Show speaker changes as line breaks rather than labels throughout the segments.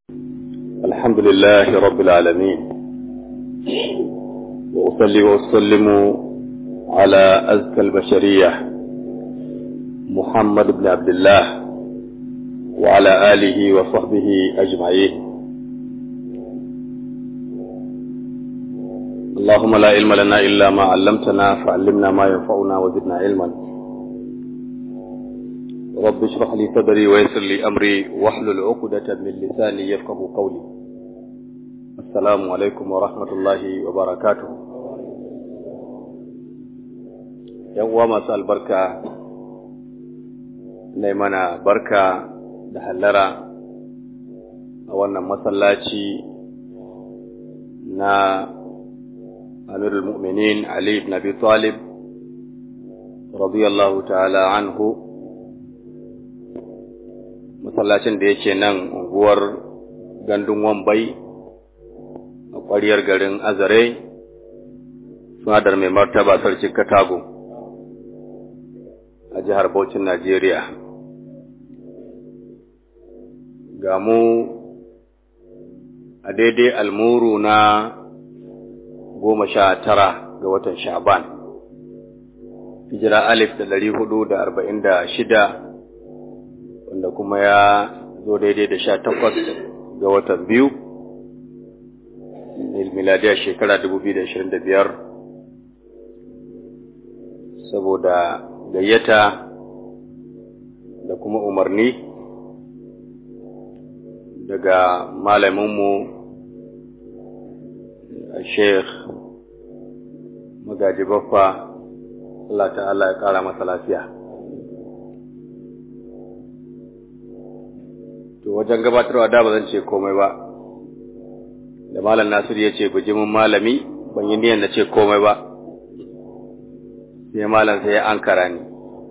الحمد لله رب العالمين وأصلي وأسلم على أزكى البشرية محمد بن عبد الله وعلى آله وصحبه أجمعين. اللهم لا علم لنا إلا ما علمتنا فعلمنا ما ينفعنا وزدنا علما. رب اشرح لي صدري ويسر لي أمري واحلل عقدة من لساني يفقهوا قولي. السلام عليكم ورحمة الله وبركاته. يوم مساء البركة نيمنا بركة دهلرا أولنا مسلاتي نا أمير المؤمنين علي بن أبي طالب رضي الله تعالى عنه. Masallacin da yake nan unguwar gandun Wambai a ƙwariyar garin Azare, sunadar mai martaba sarki Katago a jihar Bauchin Najeriya. Ga mu a daidai almuru na 19 ga watan Sha'ban, hijira 1446, wanda kuma ya zo daidai da 18 ga watan biyu, miladiyar shekara 2025, saboda gayyata da kuma umarni daga malaminmu Sheikh Magaji Baffa, Allah ta'ala ya ƙara masa lafiya. To wajen gabatarwa da ba zan ce komai ba, da Malam Nasir ya ce bijimin malami ban yi niyyar na ce komai ba, sai Malam sai ya ankara ni,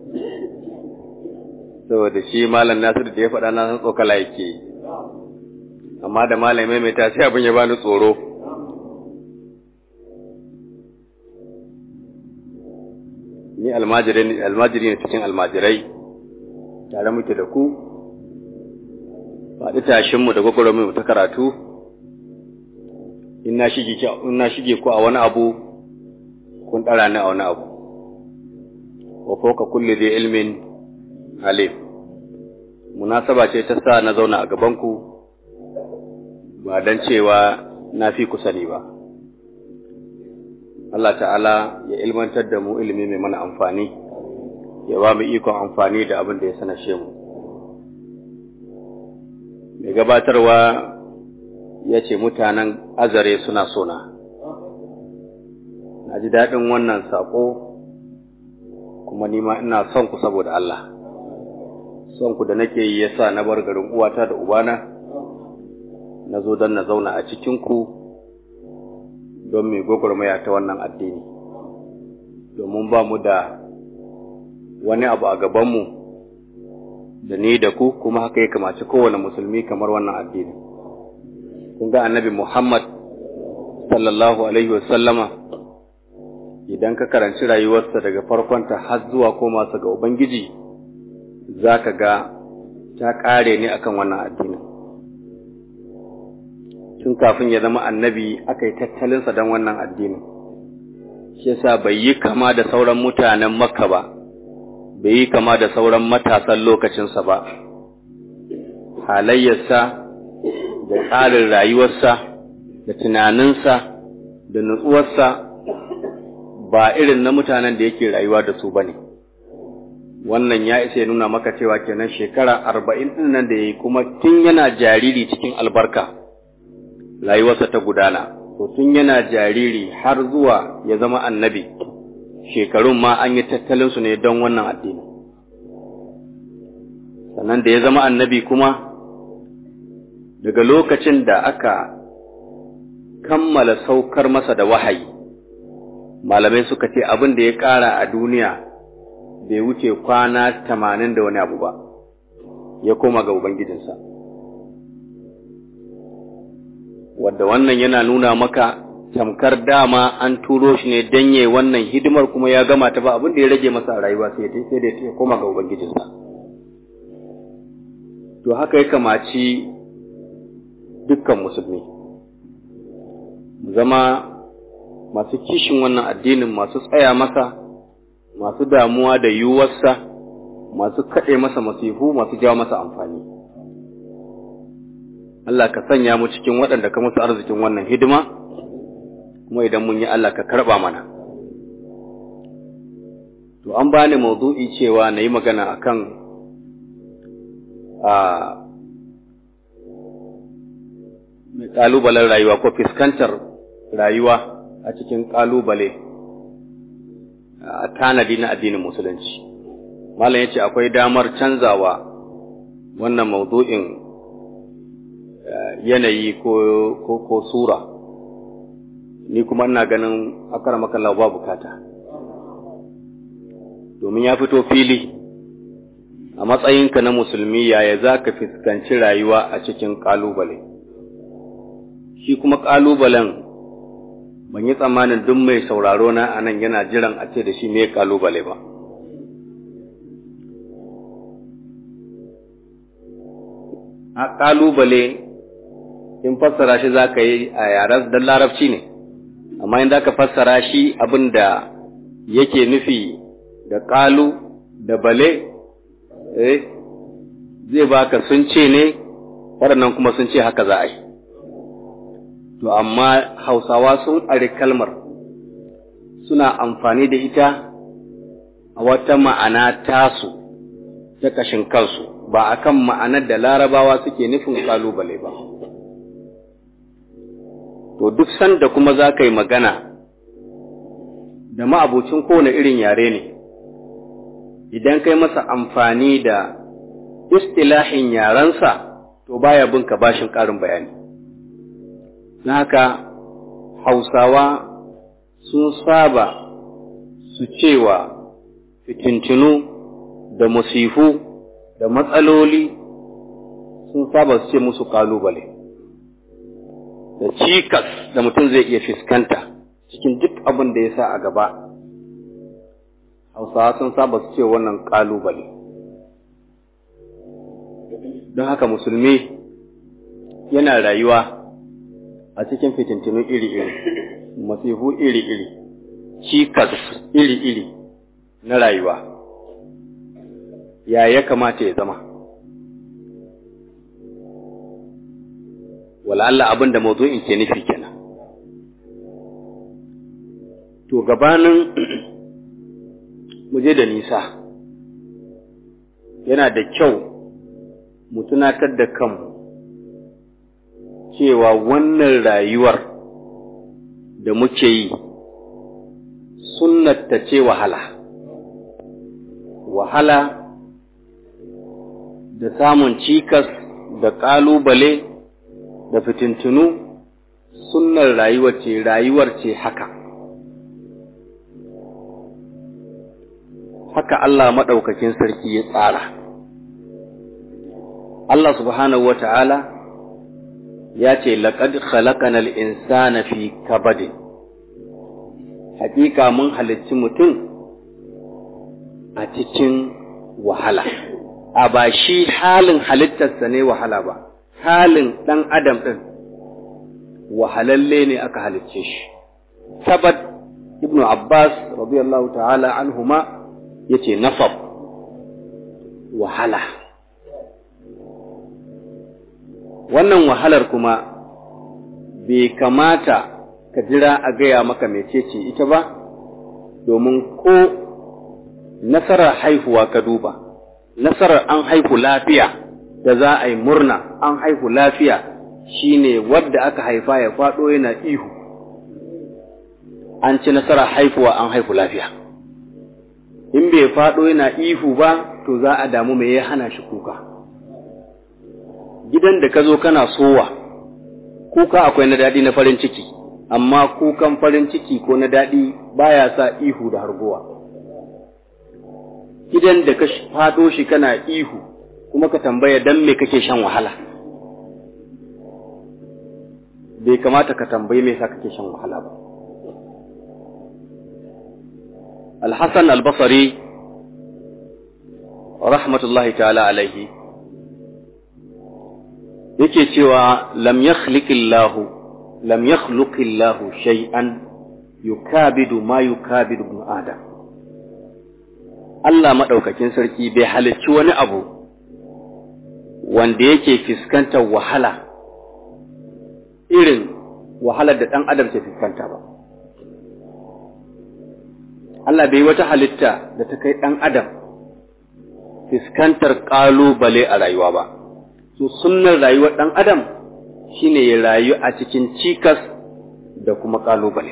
saboda shi Malam Nasir da ya faɗa na san tsokala yake yi, amma da malamai mai ta sai abin ya bani tsoro. Ni almajiri ne cikin almajirai, tare muke da ku, faɗi tashinmu da gwagwarmu ta karatu. In na shige ku a wani abu, kun ɗara ni a wani abu. Wa fawqa kulli dhi ilmin alim. Munasaba ce ta sa na zauna a gabanku, ba don cewa na fi ku sani ba. Allah ta'ala ya ilmantar da mu ilimi mai mana amfani, ya ba mu ikon amfani da abin da ya sanashe mu. Mai gabatarwa ya ce mutanen Azare suna sona. Na ji daɗin wannan saƙo, kuma nima ina son ku saboda Allah. Son ku da nake yi ya sa na bar garin uwata da ubana, na zo don na zauna a cikinku don mai gwagwarmaya ta wannan addini. Domin ba mu da wani abu a gabanmu da ni da ku, kuma haka ya kamace kowane musulmi kamar wannan addini. Kun ga annabi Muhammad sallallahu alaihi wasallama, idan ka karanci rayuwarsa daga farkonta har zuwa komawa ga Ubangiji, za ka ga ta ƙare ne akan wannan addini. Tun kafin ya zama annabi aka yi tattalinsa don wannan addini. Shi yasa bai yi kama da sauran mutanen Makka ba, bai yi kama da sauran matasan lokacinsa ba. Halayyarsa da tsarin rayuwarsa da tunaninsa da nutsuwarsa ba irin na mutanen da yake rayuwa da su ba ne. Wannan ya isa ya nuna maka cewa kenan shekara 40 ɗin nan da ya yi, kuma tun yana jariri cikin albarka rayuwarsa ta gudana. To tun yana jariri har zuwa ya zama annabi, shekarun ma an yi tattalinsu ne don wannan addini. Sannan da ya zama annabi kuma, daga lokacin da aka kammala saukar masa da wahayi, malamai suka ce abin da ya ƙara a duniya bai wuce kwana 80 da wani abu ba, ya koma ga Ubangijinsa. Wadda wannan yana nuna maka tamkar dama an turo shi ne don yayi wannan hidimar, kuma ya gama ta, ba abin da ya rage masa a rayuwa sai da ya koma ga Ubangijinsa. To haka ya kamaci dukkan musulmi. Mu zama masu kishin wannan addinin, masu tsaya masa, masu damuwa da yiwuwarsa, masu kaɗe masa masifu, masu jawo masa amfani. Allah ka sanya mu cikin waɗanda ka musu arzikin wannan hidima, kuma idan mun yi Allah ka karɓa mana. To an bani mawdu'i cewa na yi magana akan ƙalubalen rayuwa ko fuskantar rayuwa a cikin ƙalubale a tanadi na addinin musulunci. Malam yace akwai damar canzawa wannan mawdu'in yanayi ko sura, ni kuma ina ganin akramaka Allah ba bukata, domin ya fito fili a matsayinka na musulmi yaya za ka fuskanci rayuwa a cikin ƙalubale. Shi kuma ƙalubalen ban yi tsammanin duk mai sauraro na a nan yana jiran a ce da shi me ƙalubale ba. A ƙalubale in fassara shi za ka yi a yaren don larabci ne, amma in za ka fassara shi abin da yake nufi da ƙalu da bale, zai baka sun ce ne, waɗannan kuma sun ce haka za a yi. To, amma Hausawa sun ari kalmar suna amfani da ita a wata ma'ana tasu ta kashin kansu, ba a kan ma'anar da Larabawa suke nufin ƙalubale ba. To, duk sanda kuma za ka yi magana da ma'abucin kowane irin yare ne, idan kai masa amfani da istilahin yarensa, to baya bin ka bashin ƙarin bayani. Na haka Hausawa sun saba su cewa fitintinu da musifu da matsaloli sun saba su ce musu ƙalubale, da cikas da mutum zai iya fuskanta cikin duk abin da ya sa a gaba. Hausawa sun saba su ce wannan ƙalubale. Don haka musulmi yana rayuwa a cikin fitintinu iri-iri, masifu iri-iri, cikas iri-iri na rayuwa. Ya kamata ya zama? Wala Allah abin da mawdu'in ke nufi kenan. To gabanin mu je da nisa, yana da kyau mu tunatar da kanmu cewa wannan rayuwar da muke yi sunnata ce wahala da samun cikas da ƙalubale da fitintunu, sunnar rayuwar ce haka Allah maɗaukakin sarki ya tsara. Allah subhanahu wa ta'ala ya ce, laƙad khalaqanal insana fi kabadin, haƙiƙa mun halicci mutum a cikin wahala. A ba shi halin halittarsa ne wahala ba, halin ɗan adam ɗin wahalalle ne aka halicce shi. Kabad ibnu Abbas radiyallahu ta'ala anhuma yace nasab, wahala. Wannan wahalar kuma bai kamata ka jira a gaya maka mecece ita ba, domin ko nasarar haihuwa ka duba, nasarar an haihu lafiya da za a yi murna an haihu lafiya shine wadda aka haifa ya faɗo yana ihu, an ci nasarar haifuwa an haihu lafiya. In bai faɗo yana ihu ba, to za a damu me ya hana shi kuka. Gidan da ka zo kana sowa, kuka akwai na daɗi na farin ciki, amma kukan farin ciki ko na daɗi baya sa ihu da harguwa. Gidan da ka faɗo shi kana ihu, kuma ka tambaya dan me kake shan wahala. Bai kamata ka tambayi me yasa kake shan wahala ba. Al-Hasan al-Basri rahmatullahi ta'ala alaihi yake cewa lam yakhluqillahu shay'an yukabidu ma yukabidu ibn adam. Allah madaukakin sarki bai halicci wani abu wanda yake fuskantar wahala irin wahalar da dan adam ke fuskanta ba. Allah bai wata halitta da ta kai dan adam fuskantar kalubale a rayuwa ba. So sunnar rayuwar dan adam shine ya rayu a cikin cikas da kuma kalubale.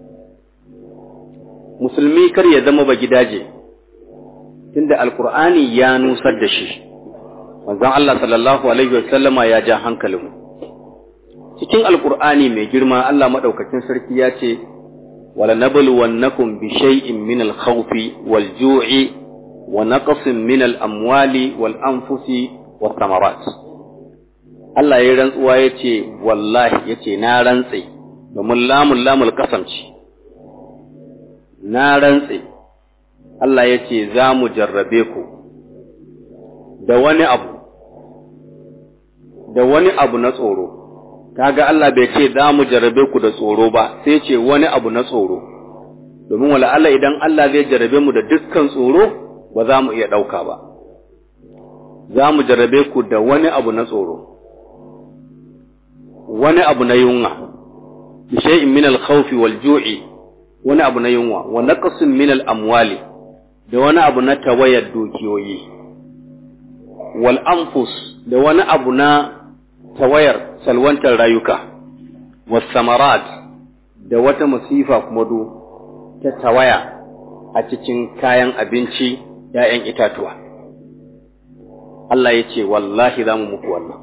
Musulmi kar ya zama ba gidaje, tunda alkur'ani ya nusar da shi. Manzon Allah sallallahu alaihi wasallama ya ja hankalinmu. Cikin alkur'ani mai girma Allah madaukakin sarki ya ce wala nabluwannakum bi shay'in min al-khawfi wal-ju'i wa naqsin min al-amwali wal-anfusi was-samarat. Allah ya rantsuwa yace wallahi yace na rantse domin lamul qasamci. Na rantse Allah yace za mu jarrabe ku da wani abu na tsoro. Kaga Allah bai ce za mu jarrabe ku da tsoro ba, sai ce wani abu na tsoro. Domin wala Allah idan Allah zai jarrabe mu da dukkan tsoro ba za mu iya ɗauka ba. Za mu jarrabe ku da wani abu na tsoro, wani abu na yunwa, bi shay'in min al-khawfi wal-ju'i, wani abu na yunwa, wa naqsin min al-amwali, da wani abu na tawayar dukiyoyi, wal anfus, da wani abu na tawayar salwantar rayuka, was samarat, da wata musifa kuma ta tawaya a cikin kayan abinci, ‘ya'yan itatuwa. Allah ya ce, wallahi za mu muku wannan.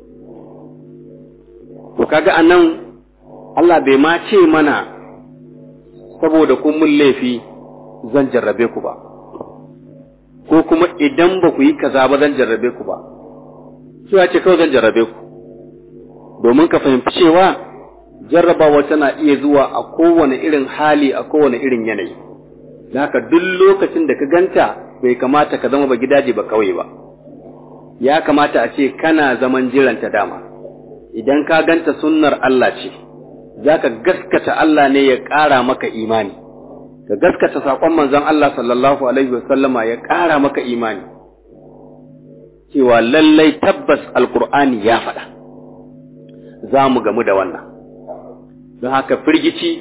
To kaga anan Allah bai ma ce mana saboda kun mun laifi zan jarrabe ku ba, ko kuma idan ba ku yi kaza ba zan jarrabe ku ba. Su ya ce kawai zan jarrabe ku, domin ka fahimci cewa jarrabawa tana iya zuwa a kowane irin hali, a kowane irin yanayi. Da haka duk lokacin da ka ganta bai kamata ka zama ba gidaje ba kawai ba, ya kamata a ce kana zaman jiranta dama. Idan ka ganta sunnar Allah ce, za ka gaskata Allah ne ya ƙara maka imani, ka gaskata saƙon manzon Allah sallallahu Alaihi wasallama ya ƙara maka imani, cewa lallai tabbas Alƙur'ani ya faɗa, za mu gamu da wannan. Don haka firgici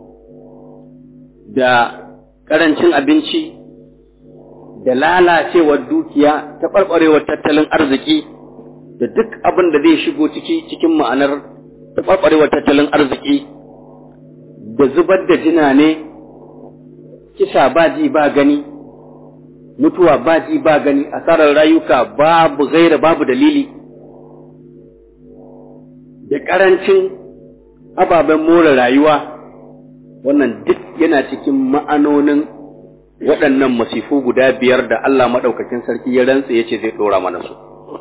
da ƙarancin abinci da lalacewar dukiya, taɓarɓarewar tattalin arziki, da duk abin da zai shigo cikin ma'anar taɓarɓarewar tattalin arziki, da zubar da jina ne, kisa ba ji ba gani, mutuwa ba ji ba gani, asarar rayuka babu gaira babu dalili, da ƙarancin ababen more rayuwa, wannan duk yana cikin ma'anonin waɗannan masifu guda biyar da Allah maɗaukakin sarki ya rantse ya ce zai ɗora mana su.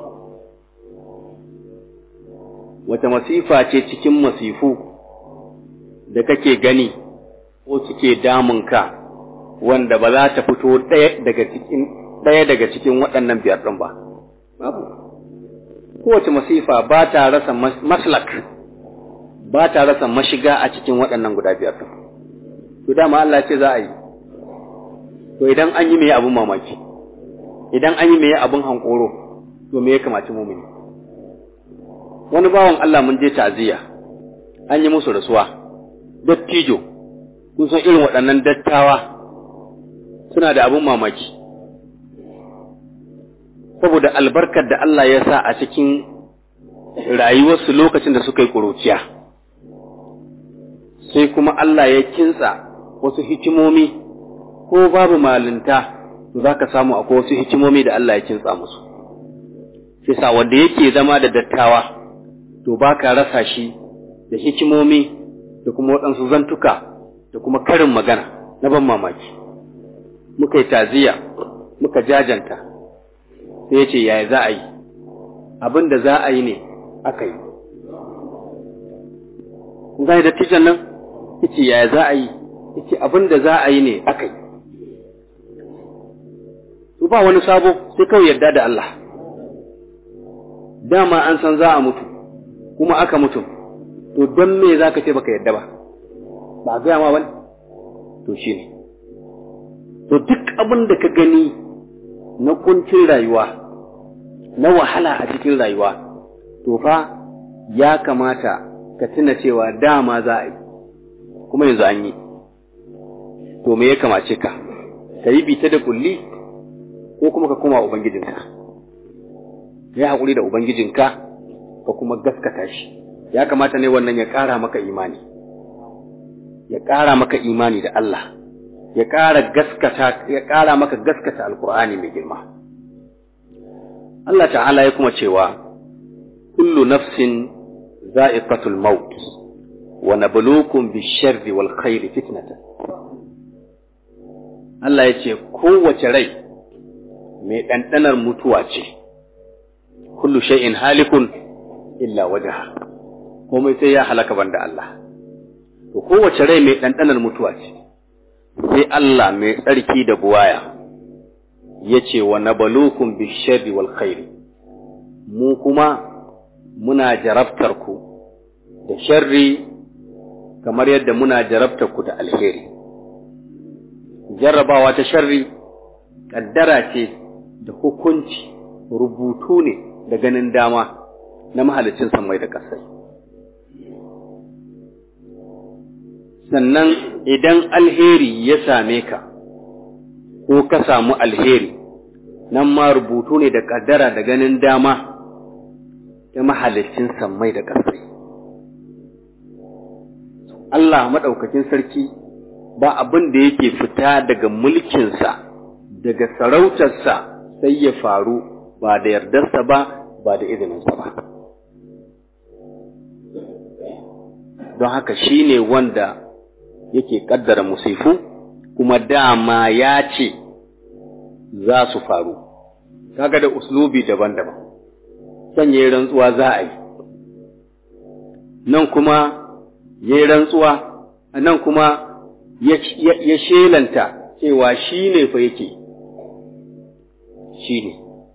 Wata masifa ce cikin masifu da kake gani ko suke damunka wanda ba za ta fito ɗaya daga cikin waɗannan biyar ɗin ba? Babu. Kowace masifa ba ta rasa maslak, ba ta rasa mashiga a cikin waɗannan guda biyar ɗin. To dama Allah ce za a yi. To idan an yi me abin mamaki, idan an yi me abin hankoro, to me ya kamaci mumini? Wani bawan Allah mun je ta'aziyya, an yi musu rasuwa, dattijo, kun san irin waɗannan dattawa suna da abin mamaki. Saboda albarkar da Allah ya sa a cikin rayuwarsu lokacin da suka yi ƙuruciya, sai kuma Allah ya kintsa wasu hikimomi, ko babu malinta za ka samu akwai wasu hikimomi da Allah ya kintsa musu. Sai sa wanda yake zama da dattawa, to ba ka rasa shi da hikimomi da kuma waɗansu zantuka da kuma karin magana na ban mamaki. Muka yi taziya, muka jajanta, sai ya ce yaya za a yi, abin da za a yi ne aka yi. Kun gane dattijan nan? Ya ce yaya za a yi, ya ce abin da za a yi ne aka yi. Ba wani sabo sai kawai yarda da Allah. dama an san za a mutu kuma aka mutu, to don me za ka ce baka yadda ba, ba a gaya ma ba ne? To shi ne. To duk abin da ka gani na kuncin rayuwa, na wahala a cikin rayuwa, to fa ya kamata ka tuna cewa dama za a yi, kuma yanzu an yi. To me ya kamace ka? Ka yi bita da kulli ko kuma ka koma Ubangijinka? Ka yi haƙuri da Ubangijinka ka kuma gaskata shi. Ya kamata ne wannan ya ƙara maka imani, ya ƙara maka imani da Allah, ya ƙara maka gaskata Alƙur'ani mai girma. Allah ta'ala ya kuma cewa, kullu nafsin za'iqatul maut wa nabluukum bish-sharri wal khairi fitnatan. Allah ya ce kowace rai mai ɗanɗanar mutuwa ce, kullu shay'in halikun illa wajha, komai sai ya halaka banda Allah. To kowace rai mai ɗanɗanar mutuwa ce, sai Allah mai tsarki da buwaya ya ce wa nabalukum bisharri wal khairi, mu kuma muna jarabtar ku da sharri kamar yadda muna jarabtar ku da alheri. Jarrabawa ta sharri kaddara ce da hukunci, rubutu ne da ganin dama na mahalicin sammai da ƙasai. Sannan idan alheri ya same ka ko ka samu alheri, nan ma rubutu ne da kaddara da ganin dama ta mahalicin sammai da ƙasai. Allah maɗaukakin sarki ba abin da yake fita daga mulkinsa, daga sarautarsa sai ya faru ba da yardarsa ba, ba da izininsa ba. Don haka shi ne wanda yake ƙaddara musifu, kuma dama ya ce za su faru. Kaga da uslubi daban-daban, sanye rantsuwa za a yi, nan kuma ya yi rantsuwa, nan kuma ya shelanta cewa shi ne fa yake, shi ne.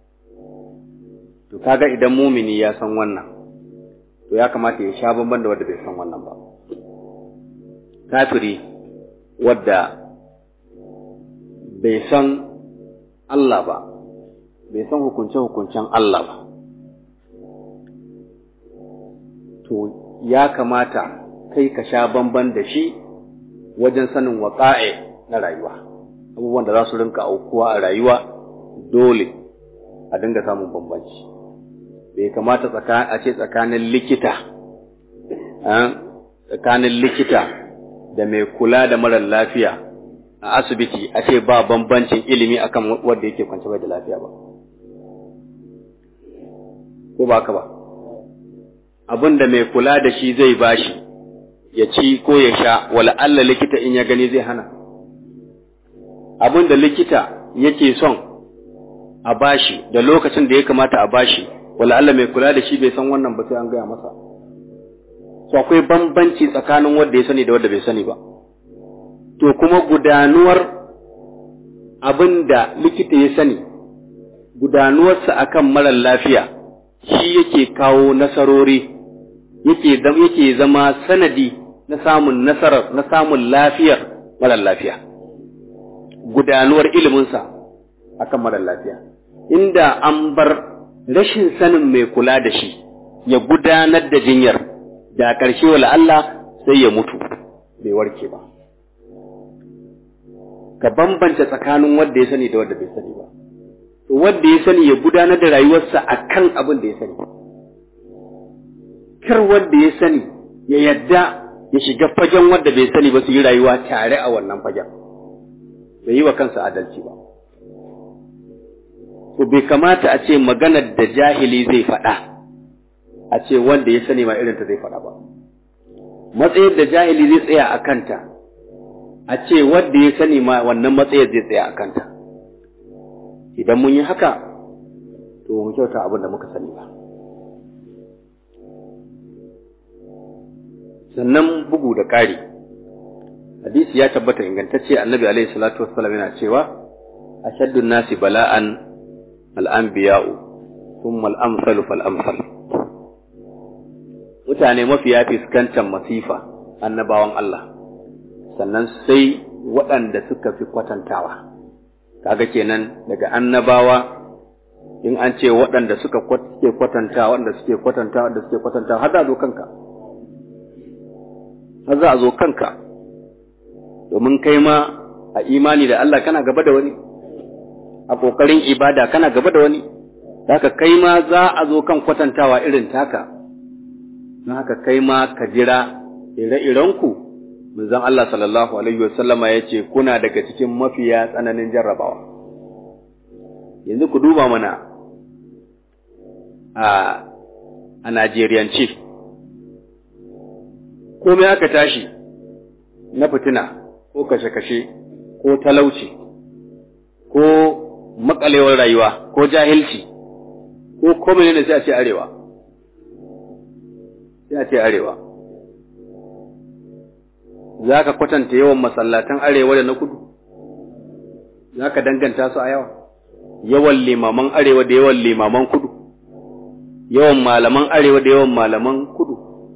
To kaga idan mumini ya san wannan, to ya kamata ya sha bamban da wanda bai san wannan ba. Kafiri wadda bai san Allah ba, bai san hukunce-hukuncen Allah ba, to ya kamata kai ka sha bamban da shi wajen sanin waƙa'e na rayuwa. Abubuwan da za su rinka aukuwa a rayuwa dole a dinga samun bambanci. Bai kamata a ce tsakanin likita da mai kula da marar lafiya a asibiti a ce ba bambancin ilimi akan wanda yake kwance bai da lafiya ba. Ko ba haka ba? Abin da mai kula da shi zai bashi ya ci ko ya sha, wala Allah likita in ya gani zai hana. Abin da likita yake son a bashi da lokacin da ya kamata a bashi, wala Allah mai kula da shi bai san wannan ba sai an gaya masa. So akwai bambanci tsakanin wanda ya sani da wanda bai sani ba. To kuma gudanuwar abin da likita ya sani, gudanuwarsa akan marar lafiya shi yake kawo nasarori, yake zama sanadi na samun nasarar, na samun lafiyar marar lafiya. Gudanuwar iliminsa akan marar lafiya. Inda an bar rashin sanin mai kula da shi ya gudanar da jinyar, da ƙarshe wala Allah sai ya mutu bai warke ba. Ka bambanta tsakanin wanda ya sani da wanda bai sani ba. To wanda ya sani ya gudanar da rayuwarsa akan abin da ya sani. Kar wanda ya sani ya yadda ya shiga fagen wanda bai sani ba su yi rayuwa tare a wannan fagen. Bai yi wa kansa adalci ba. To bai kamata a ce maganar da jahili zai faɗa, a ce wanda ya sani ma irinta zai faɗa ba. Matsayar da jahili zai tsaya a kanta, a ce wanda ya sani ma wannan matsayar zai tsaya a kanta. Idan mun yi haka, to mu kyauta abin da muka sani ba. Sannan bugu da ƙari, hadisi ya tabbata ingantacce Annabi alaihi salatu wassalam yana cewa, ashaddun nasi bala'an al'anbiya'u thumma al-amsalu fal-amsal. Mutane mafiya fuskantar masifa annabawan Allah, sannan sai waɗanda suka fi kwatantawa. Kaga kenan daga annabawa in an ce waɗanda suke kwatantawa, har za a zo kanka. Har za a zo kanka, domin kai ma a imani da Allah kana gaba da wani, a ƙoƙarin ibada kana gaba da wani, haka kai ma za a zo kan kwatantawa irin taka, don haka kai ma ka jira ire-irenku, manzon Allah sallallahu Alaihi wasallama ya ce kuna daga cikin mafiya tsananin jarrabawa. Yanzu ku duba mana a Najeriyance, komai aka tashi na fitina ko kashe-kashe ko talauci ko makalewar rayuwa ko jahilci ko komai ne sai a ce arewa. Sai a ce arewa. Za ka kwatanta yawan masallatan arewa da na kudu? Za ka danganta su a yawa? Yawan limaman arewa da yawan limaman kudu? Yawan malaman arewa da yawan malaman kudu?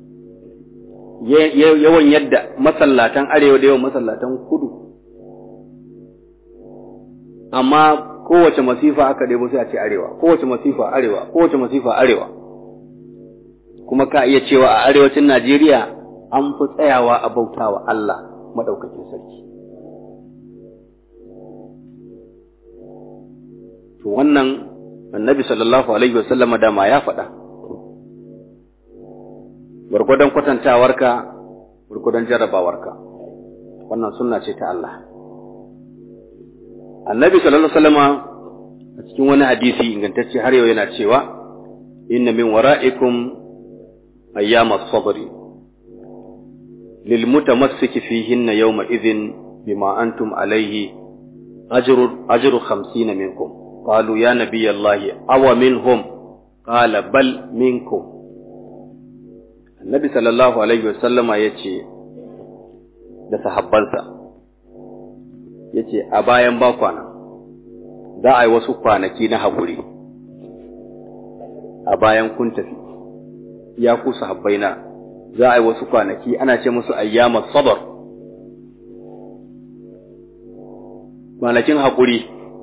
Yawan yadda masallatan arewa da yawan masallatan kudu? Amma kowace masifa aka debo sai a ce arewa, kowace masifa arewa, kowace masifa arewa. Kuma ka iya cewa a arewacin Najeriya an fi tsayawa a bautawa Allah maɗaukakin sarki. To wannan annabi sallallahu alaihi wasallama dama ya faɗa. Gwargwadon kwatantawarka, gwargwadon jarrabawarka. Wannan sunna ce ta Allah. Annabi sallallahu alaihi wasallama a cikin wani hadisi ingantacce har yau yana cewa inna min wara'ikum ayyamas sabri lil mutamassiki fihinna yawma idhin bima antum alayhi ajru 50 minkum qalu ya nabiyallahi aw minhum qala bal minkum. Annabi sallallahu alaihi wasallama yace da sahabbansa, yace a bayan bakwana za a yi wasu kwanaki na haƙuri a bayan kun tafi, ya ku sahabbaina za a yi wasu kwanaki ana ce musu ayyamas sabr, kwanakin haƙuri.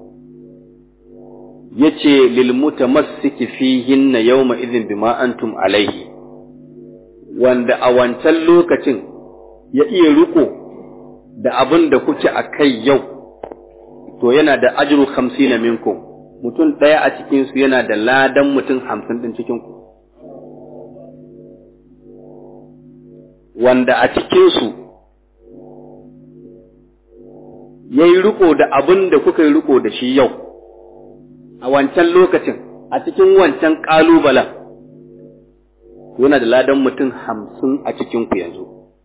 Yace lil mutamassiki fihinna yawma idhin bima antum alaihi, wanda a wancan lokacin ya iya riko da abin da kuke a kai yau, to yana da ajru 50 minkum, mutum ɗaya a cikinsu yana da ladan mutum 50 ɗin cikinku. Wanda a cikinsu ya yi riko da abin da kuka yi riko da shi yau, a wancan lokacin, a cikin wancan ƙalubalen, yana da ladan mutum 50 a cikinku yanzu.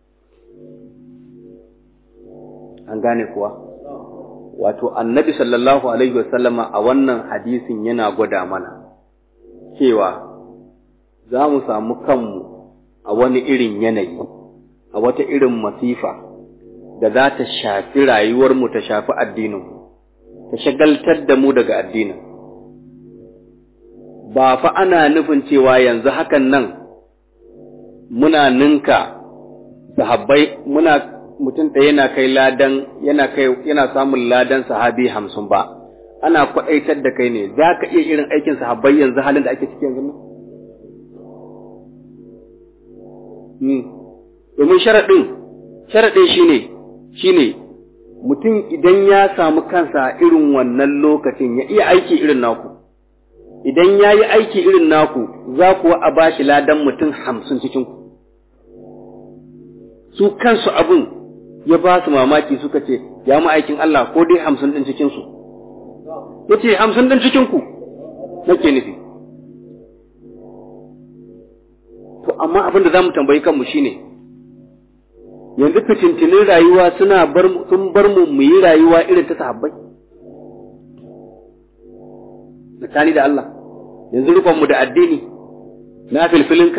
An gane kuwa? Wato, annabi sallallahu Alaihi wasallama a wannan hadisin yana gwada mana cewa za mu samu kanmu a wani irin yanayi, a wata irin masifa da za ta shafi rayuwarmu, ta shafi addininmu, ta shagaltar da mu daga addinin. Ba fa ana nufin cewa yanzu hakan nan muna ninka sahabbai, mutum ɗaya yana kai ladan, yana samun ladan sahabi 50 ba, ana kwaɗaitar da kai ne, za ka iya irin aikin sahabbai yanzu halin da ake ciki yanzu nan? Domin sharaɗin shi ne, mutum idan ya samu kansa irin wannan lokacin ya iya aiki irin naku, idan ya yi aiki irin naku za kuwa a ba shi ladan mutum 50 cikinku. Su kansu abin ya ba su mamaki suka ce, ya ma'aikin Allah ko dai 50 ɗin cikinsu. Ya ce, 50 ɗin cikinku, nake nufi. To, amma abin da za mu tambayi kanmu shi ne, yanzu fitintinin rayuwa sun bar mu yi rayuwa irin ta sahabbai. Tsakani da Allah, yanzu rufanmu da addini, na filfilinka,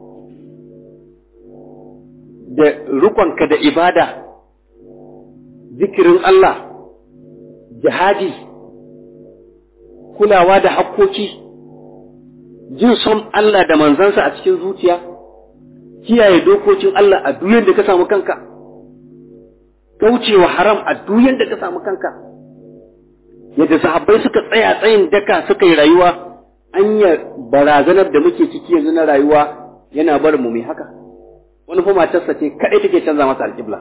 da rukonka da ibada, zikirin Allah, jihadi, kulawa da hakkoki, jin son Allah da manzansa a cikin zuciya, kiyaye dokokin Allah a duk yanda ka samu kanka, kaucewa haram a duk yanda ka samu kanka, yadda sahabbai suka tsaya tsayin daka suka yi rayuwa, anya barazanar da muke ciki yanzu na rayuwa yana barin mu mai haka. Wani fa matarsa ce kadai take canza masa alƙibla.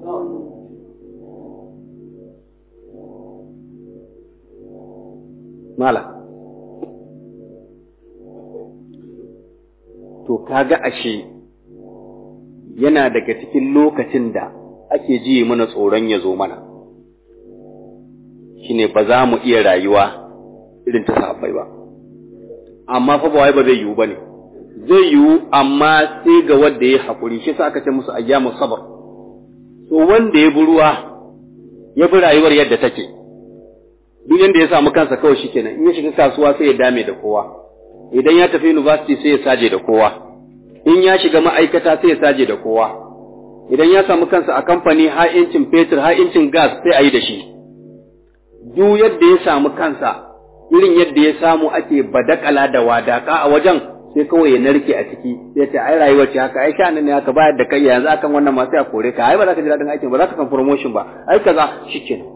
Mala to kaga ashe yana daga cikin lokacin da ake ji mana tsoron ya zo mana, shine ba za mu iya rayuwa irin ta sahabbai ba, amma fa ba wai ba zai yiwu bane, zai yiwu amma sai ga wanda ya haƙuri. Shi sa aka ce musu ayyamu sabr. To wanda ya bi ruwa ya bi rayuwar yadda take, duk yanda ya samu kansa kawai shikenan, in ya shiga kasuwa sai ya dame da kowa, idan ya tafi university sai ya saje da kowa, in ya shiga ma'aikata sai ya saje da kowa, idan ya samu kansa a kamfani ha'incin fetur ha'incin gas sai a yi da shi. Duk yadda ya samu kansa irin yadda ya samu ake badakala da wadaka a wajen, sai kawai ya narke a ciki, sai ce ai rayuwar ce haka, ai sha'anin ne haka, bayar da kai yanzu akan wannan ma sai a kore ka, ai ba za ka ji daɗin aikin ba, za ka san promotion ba, ai kaza shikenan.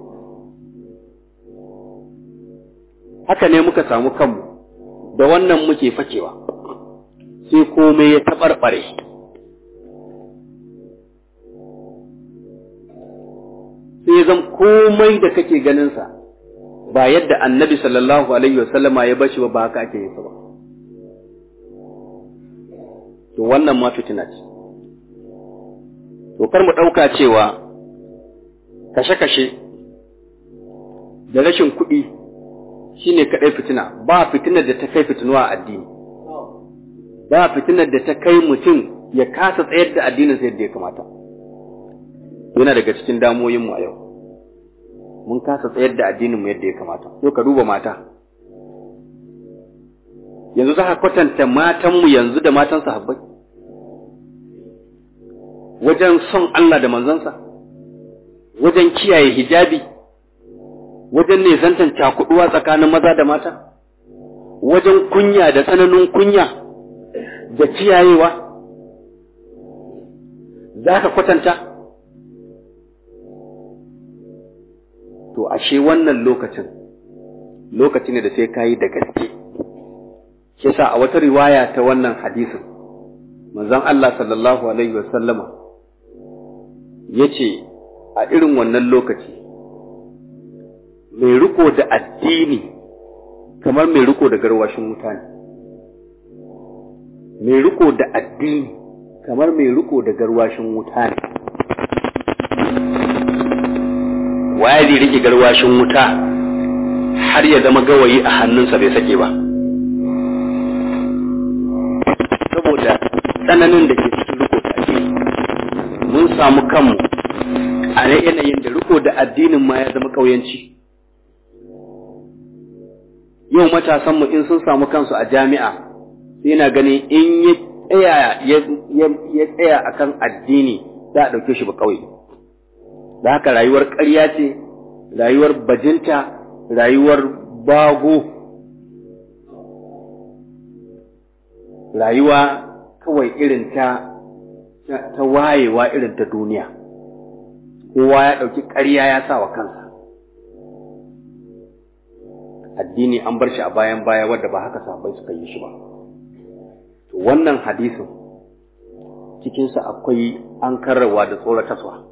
Haka ne muka samu kanmu, da wannan muke fakewa, sai komai ya taɓarɓare. Sai zan komai da kake ganinsa ba yadda Annabi sallallahu alaihi wasallama ya bashi ba haka ake yin sa ba. To wannan ma fitina ce. To kar mu ɗauka cewa kashe-kashe da rashin kuɗi shine kaɗai fitina, ba fitinar da ta kai fitinuwa a addini, ba fitinar da ta kai mutum ya kasa tsayar da addininsa yadda ya kamata. Yana daga cikin damoyinmu a yau, mun kasa tsayar da addininmu yadda ya kamata. Yau ka duba mata, yanzu za ka kwatanta matanmu yanzu da matan sahabbai wajen son Allah da manzansa, wajen kiyaye hijabi, wajen nesantan cakuduwa tsakanin maza da mata, wajen kunya da tsananin kunya da kiyayewa, za ka kwatanta? To ashe wannan lokaci ne da sai kayi da gaske. Shi sa a wata riwaya ta wannan hadisin manzon Allah sallallahu alaihi wasallama yace a irin wannan lokaci mai riko da addini kamar mai riko da garwashin wuta ne. Mai riko da addini kamar mai riko da garwashin wuta ne. Waye zai rike garwashin wuta har ya zama gawayi a hannunsa bai sake ba? Saboda tsananin da ke cikin riko da addini, mun samu kanmu a yanayin da riko da addinin ma ya zama ƙauyanci. Yau matasanmu in sun samu kansu a jami'a, sai na ganin in ya tsaya akan addini za a ɗauke shi ba ƙauye. Da haka rayuwar ƙarya ce, rayuwar bajinta, rayuwar bago, rayuwa kawai irin ta wayewa irin ta duniya. Kowa ya ɗauki ƙarya ya sa wa kansa. Addini an bar shi a bayan baya wadda ba haka sahabbai suka yi shi ba. To wannan hadisin cikinsa akwai an karrawa da tsoratarwa.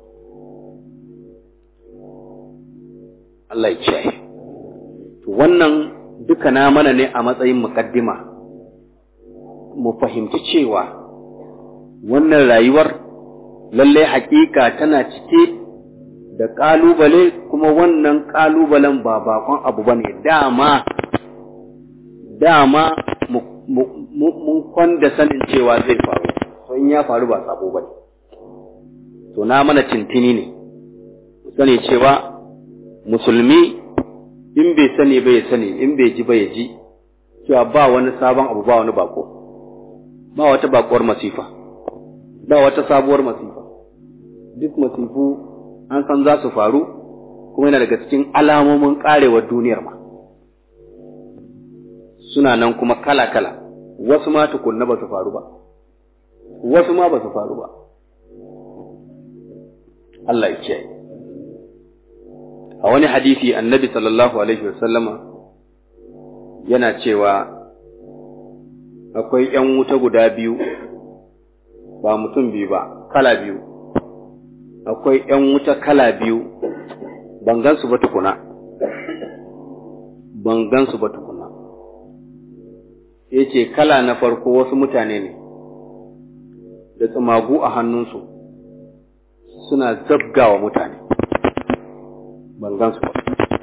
Allah ya kiyaye. To wannan duka na mana ne a matsayin mukaddima mu fahimci cewa wannan rayuwar lallai hakika tana cike da ƙalubale, kuma wannan ƙalubalen ba bakon abu ba ne. Dama mun kwanda sanin cewa zai faru, so in ya faru ba sabo ba ne. To na mana tintini ne, mu sani cewa musulmi in bai sani ba ya sani, in bai ji ba ya ji, cewa ba wani sabon abu, ba wani bako, ba wata bakuwar masifa, ba wata sabuwar masifa. Duk masifu an san za su faru, kuma yana daga cikin alamomin karewar duniyar ma. Suna nan kuma kala-kala, wasu ma tukunna ba su faru ba, wasu ma ba su faru ba. Allah ya kiyaye. A wani hadisi annabi sallallahu alaihi wasallama yana cewa akwai ‘yan wuta guda biyu, ba mutum biyu ba, kala biyu. Akwai ‘yan wuta kala biyu, ban gansu ba tukuna, ban gansu ba tukuna. Ya ce, kala na farko wasu mutane ne, da tsumagu a hannunsu, suna zabgawa mutane, ban gansu ba.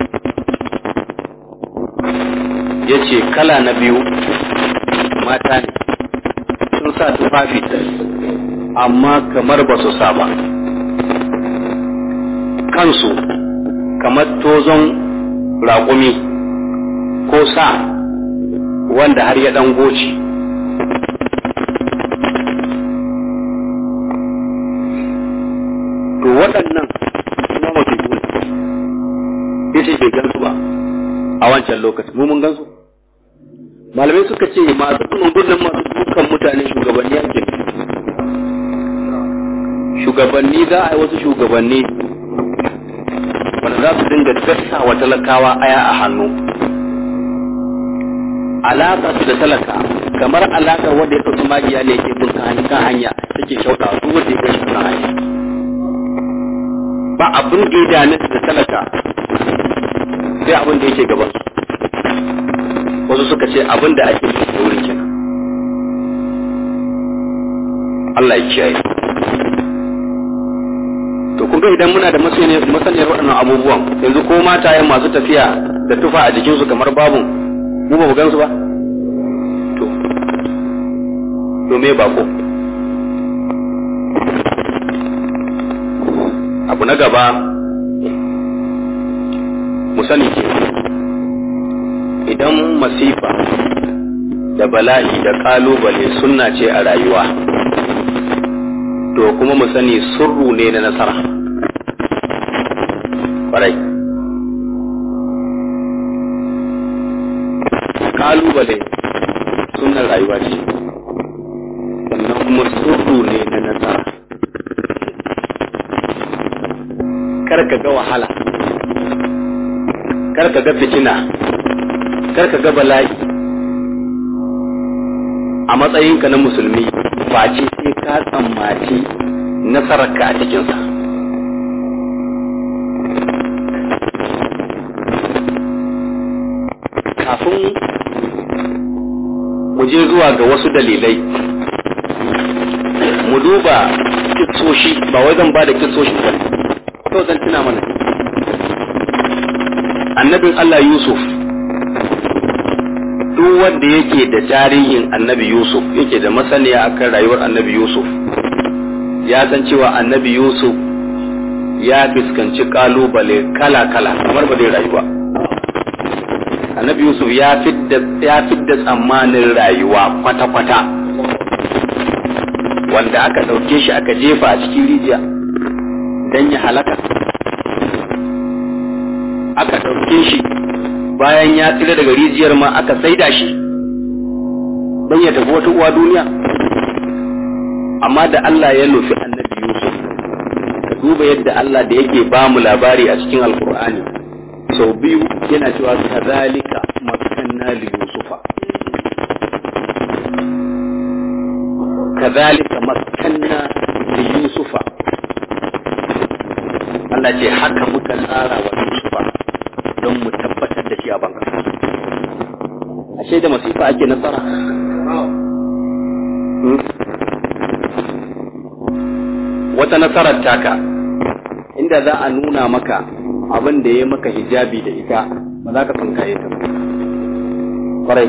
Ya ce, kala na biyu, mata ne, sun sa tufafi, amma kamar ba su sa ba. Kansu kamar tozon raƙumi ko sa wanda har ya ɗan goci. To waɗannan kuma mafi ne, ya ce bai gansu ba a wancan lokaci, mu mun gansu. Malamai suka ce masu gudun masu dukan mutane shugabanni ake. Shugabanni za a yi wasu shugabanni wanda za su dinga gasa wa talakawa aya a hannu. Alaƙa su da talaka kamar alaƙar wanda ya ɗauki magiya ne yake bin kan hanya take shauɗa su wanda ya kai kan hanya. Ba abin da ya dame su da talaka sai abin da yake gaban su. Wasu suka ce abin da ake nufi da wurin kenan. Allah ya kiyaye. To kun ga idan muna da masaniyar waɗannan abubuwan yanzu ko matayen masu tafiya da tufa a jikinsu kamar babun mu ba mu gansu ba? To me bako? Abu na gaba mu sani ke idan masifa da bala'i da ƙalubale sunna ce a rayuwa to kuma mu sani sirru ne na nasara. Ƙwarai. Ƙalubale sunnar rayuwa ce, sannan kuma sirru ne na nasara. Kar ka ga wahala, kar ka ga fitina, kar ka ga bala'i a matsayinka na musulmi face sai ka tsammaci nasararka a cikinsa. Kafin mu je zuwa ga wasu dalilai, mu duba kitsoshi, ba wai zan ba da kitsoshi ba, to zan tuna mana. Annabin Allah Yusuf, duk wanda yake da tarihin annabi Yusuf, yake da masaniya akan rayuwar annabi Yusuf, ya san cewa annabi Yusuf ya fuskanci kalubale kala-kala kamar ba zai rayuwa. Annabi Yusuf ya fidda tsammanin rayuwa kwata-kwata, wanda aka ɗauke shi aka jefa a cikin rijiya don ya halaka. Aka ɗauke shi bayan ya tsira daga rijiyar ma aka saida shi don ya tafi wata uwa duniya. Amma da Allah ya nufi annabi Yusuf, ka duba yadda Allah da yake ba mu labari a cikin Alkur'ani sau biyu yana cewa kazalika makanna li Yusufa, kazalika makanna li Yusufa. Allah ce haka muka tsara wa Yusufa don mu tabbatar da shi a banka. Ashe da masifa ake nasara. Wata nasarar taka inda za a nuna maka abin da ya maka hijabi da ita ba za ka tsinkaye ta ba. Kwarai.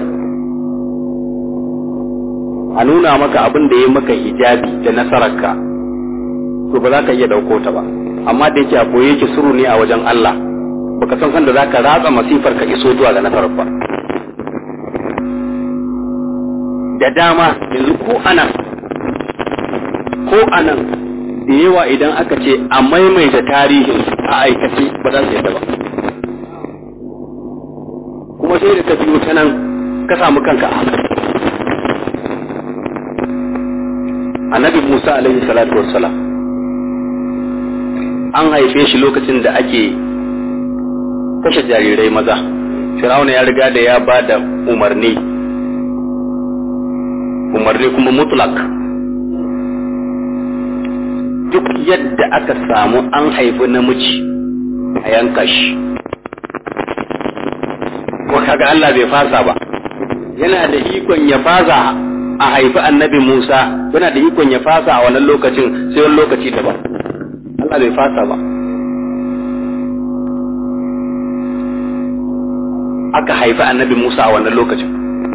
A nuna maka abin da ya maka hijabi da nasararka to ba za ka iya dauko ta ba. Amma da yake a boye yake suru ne a wajen Allah, baka san sanda za ka ratsa masifar ka iso zuwa ga nasarar ba. Da dama yanzu ko anan da yawa idan aka ce a maimaita tarihin a aikace ba za su yadda ba. Kuma sai da ka biyo ta nan ka samu kanka a haka. annabi Musa alaihi salatu wassalam an haife shi lokacin da ake kashe jarirai maza. Fir'auna ya riga da ya ba da umarni kuma mutlak, duk yadda aka samu an haifi namiji a yanka shi. Ko kaga Allah bai fasa ba, yana da ikon ya fasa a haifi annabi Musa, yana da ikon ya fasa a wannan lokacin sai wani lokaci daban. Allah bai fasa ba. Aka haifi annabi Musa a wannan lokacin.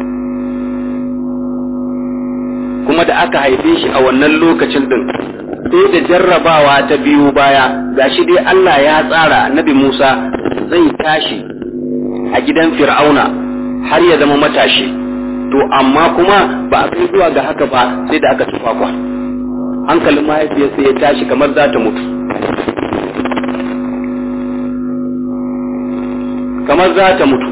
Kuma da aka haife shi a wannan lokacin din, sai da jarrabawa ta biyu baya, gashi dai Allah ya tsara annabi Musa zai tashi a gidan Fir'auna har ya zama matashi. To amma kuma ba a kai zuwa ga haka ba sai da aka tufa kwa. Hankalin mahaifiyarsa ya tashi kamar za ta mutu. Kamar za ta mutu.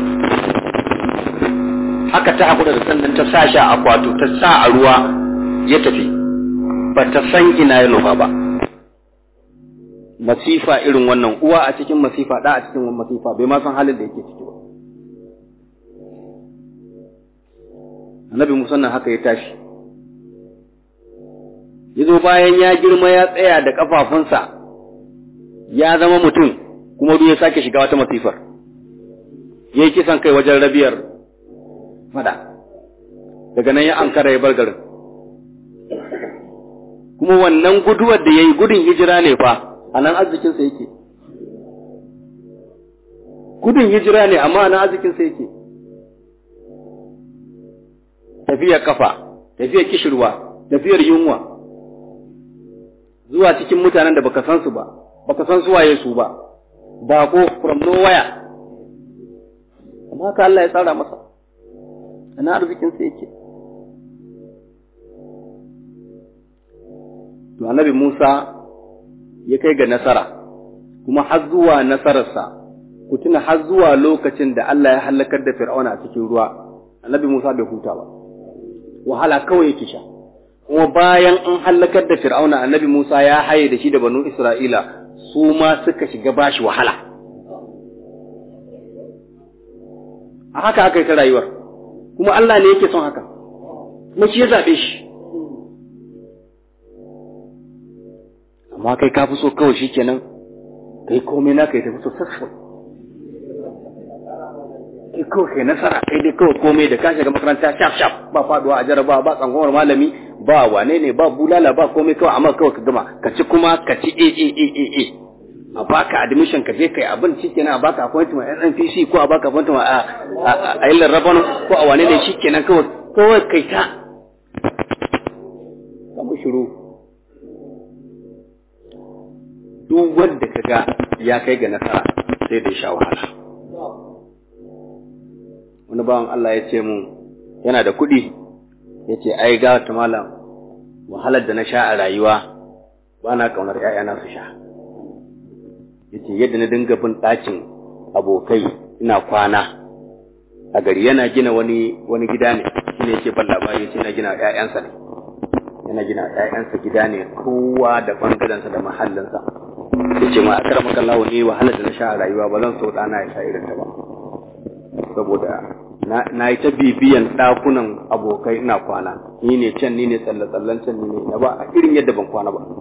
Haka ta haƙura da sannan ta sa shi a akwato, ta sa a ruwa ya tafi. Ba ta san ina ya nufa ba. Masifa irin wannan, uwa a cikin masifa, ɗa a cikin masifa, bai ma san halin da yake ciki ba. Annabi Musa nan haka ya tashi. Ya zo bayan ya girma ya tsaya da ƙafafunsa, ya zama mutum, kuma duk ya sake shiga wata masifar. Ya yi kisan kai wajen rabiyar fada. Daga nan ya ankara ya bar garin. Kuma wannan guduwar da ya yi gudun hijira ne fa, a nan arzikinsa yake. Gudun hijira ne, amma a nan arzikinsa yake. Tafiyar kafa, tafiyar kishirwa, tafiyar yunwa, zuwa cikin mutanen da baka san su ba, baka san su waye su ba, bako from nowhere. Amma haka Allah ya tsara masa, ana arzikinsa yake. To annabi Musa ya kai ga nasara, kuma har zuwa nasararsa, ku tuna har zuwa lokacin da Allah ya halakar da Fir'auna a cikin ruwa, annabi Musa bai huta ba. Wahala kawai yake sha. Kuma bayan an halakar da Fir'auna, annabi Musa ya haye da shi da banu Isra'ila, su ma suka shiga bashi wahala. A haka aka yi ta rayuwar, kuma Allah ne yake son haka, kuma shi ya zaɓe shi. Amma kai ka fi so kawai shi kenan, kai komai na kai tafi successful. Kai kawai kai nasara, kai dai kawai komai da ka shiga makaranta shaf ba faduwa a jaraba, ba tsangwamar malami, ba wane ne, ba bulala, ba komai kawai, amma kawai ka gama, ka ci kuma ka ci a baka admission ka je kai abin shikenan, a baka appointment a NNPC ko a baka appointment a illar rabano ko a wane ne shikenan kawai kai ta kamu shiru. Duk wanda kaga ya kai ga nasara sai da sha wahala. Wani bawan Allah ya ce mu yana da kuɗi, ya ce ai ga ta malam wahalar da na sha a rayuwa ba na ƙaunar ‘ya'yana su sha. Yace yadda na dinga bin ɗakin abokai ina kwana a gari, yana gina wani gida ne, shi ne yake ban labari, yace yana gina ‘ya'yansa ne, yana gina ‘ya'yansa gida ne, kowa da ɓangarensa da mahallinsa. Yace ma a kara maka lawo ne wahalar da na sha a rayuwa ba zan so ɗana ya sha irin ta ba, saboda na yi ta bibiyan ɗakunan abokai ina kwana, ni ne can, ni ne tsalle-tsallen can, ni ne na ba a irin yadda ban kwana ba.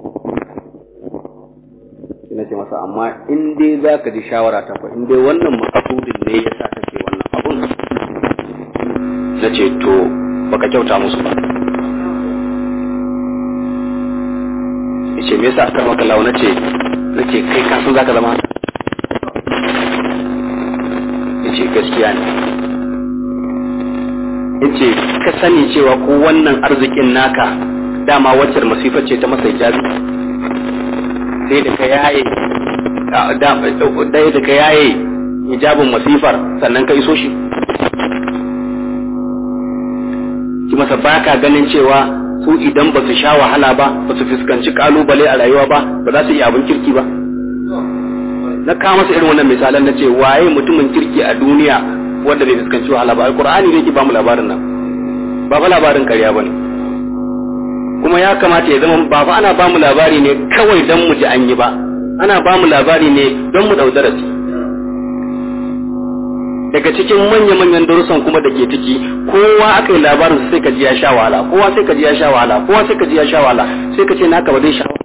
Na ce masa, amma in dai za ka ji shawara ta fa, in dai wannan makasudin ne ya sa kake wannan abun, na ce to baka kyauta musu ba. Ya ce me yasa aka maka lawo, na ce kai kasan za ka zama? Ya ce gaskiya ne. Ya ce ka sani cewa ko wannan arzikin naka dama wacce masifar ce ta masa hijabi. Sai da ka yaye hijabin masifar sannan ka iso shi. Ki masa baka ganin cewa su idan ba su sha wahala ba, ba su fuskanci kalubale a rayuwa ba, ba za su yi abin kirki ba. Na kawo masa irin wannan misalan, na ce waye mutumin kirki a duniya wanda bai fuskanci wahala ba. Alkur'ani ne ke ba mu labarin nan, ba fa labarin karya ba ne. kuma ya kamata ya zama ba fa ana ba mu labari ne kawai don mu ji an yi ba, ana ba mu labari ne don mu ɗau darasi. Daga cikin manya-manyan darussan kuma da ke ciki, kowa aka yi labarin sai ka ji ya sha wahala, kowa sai ka ji ya sha wahala, kowa sai ka ji ya sha wahala, sai ka ce naka ba zai sha wahala.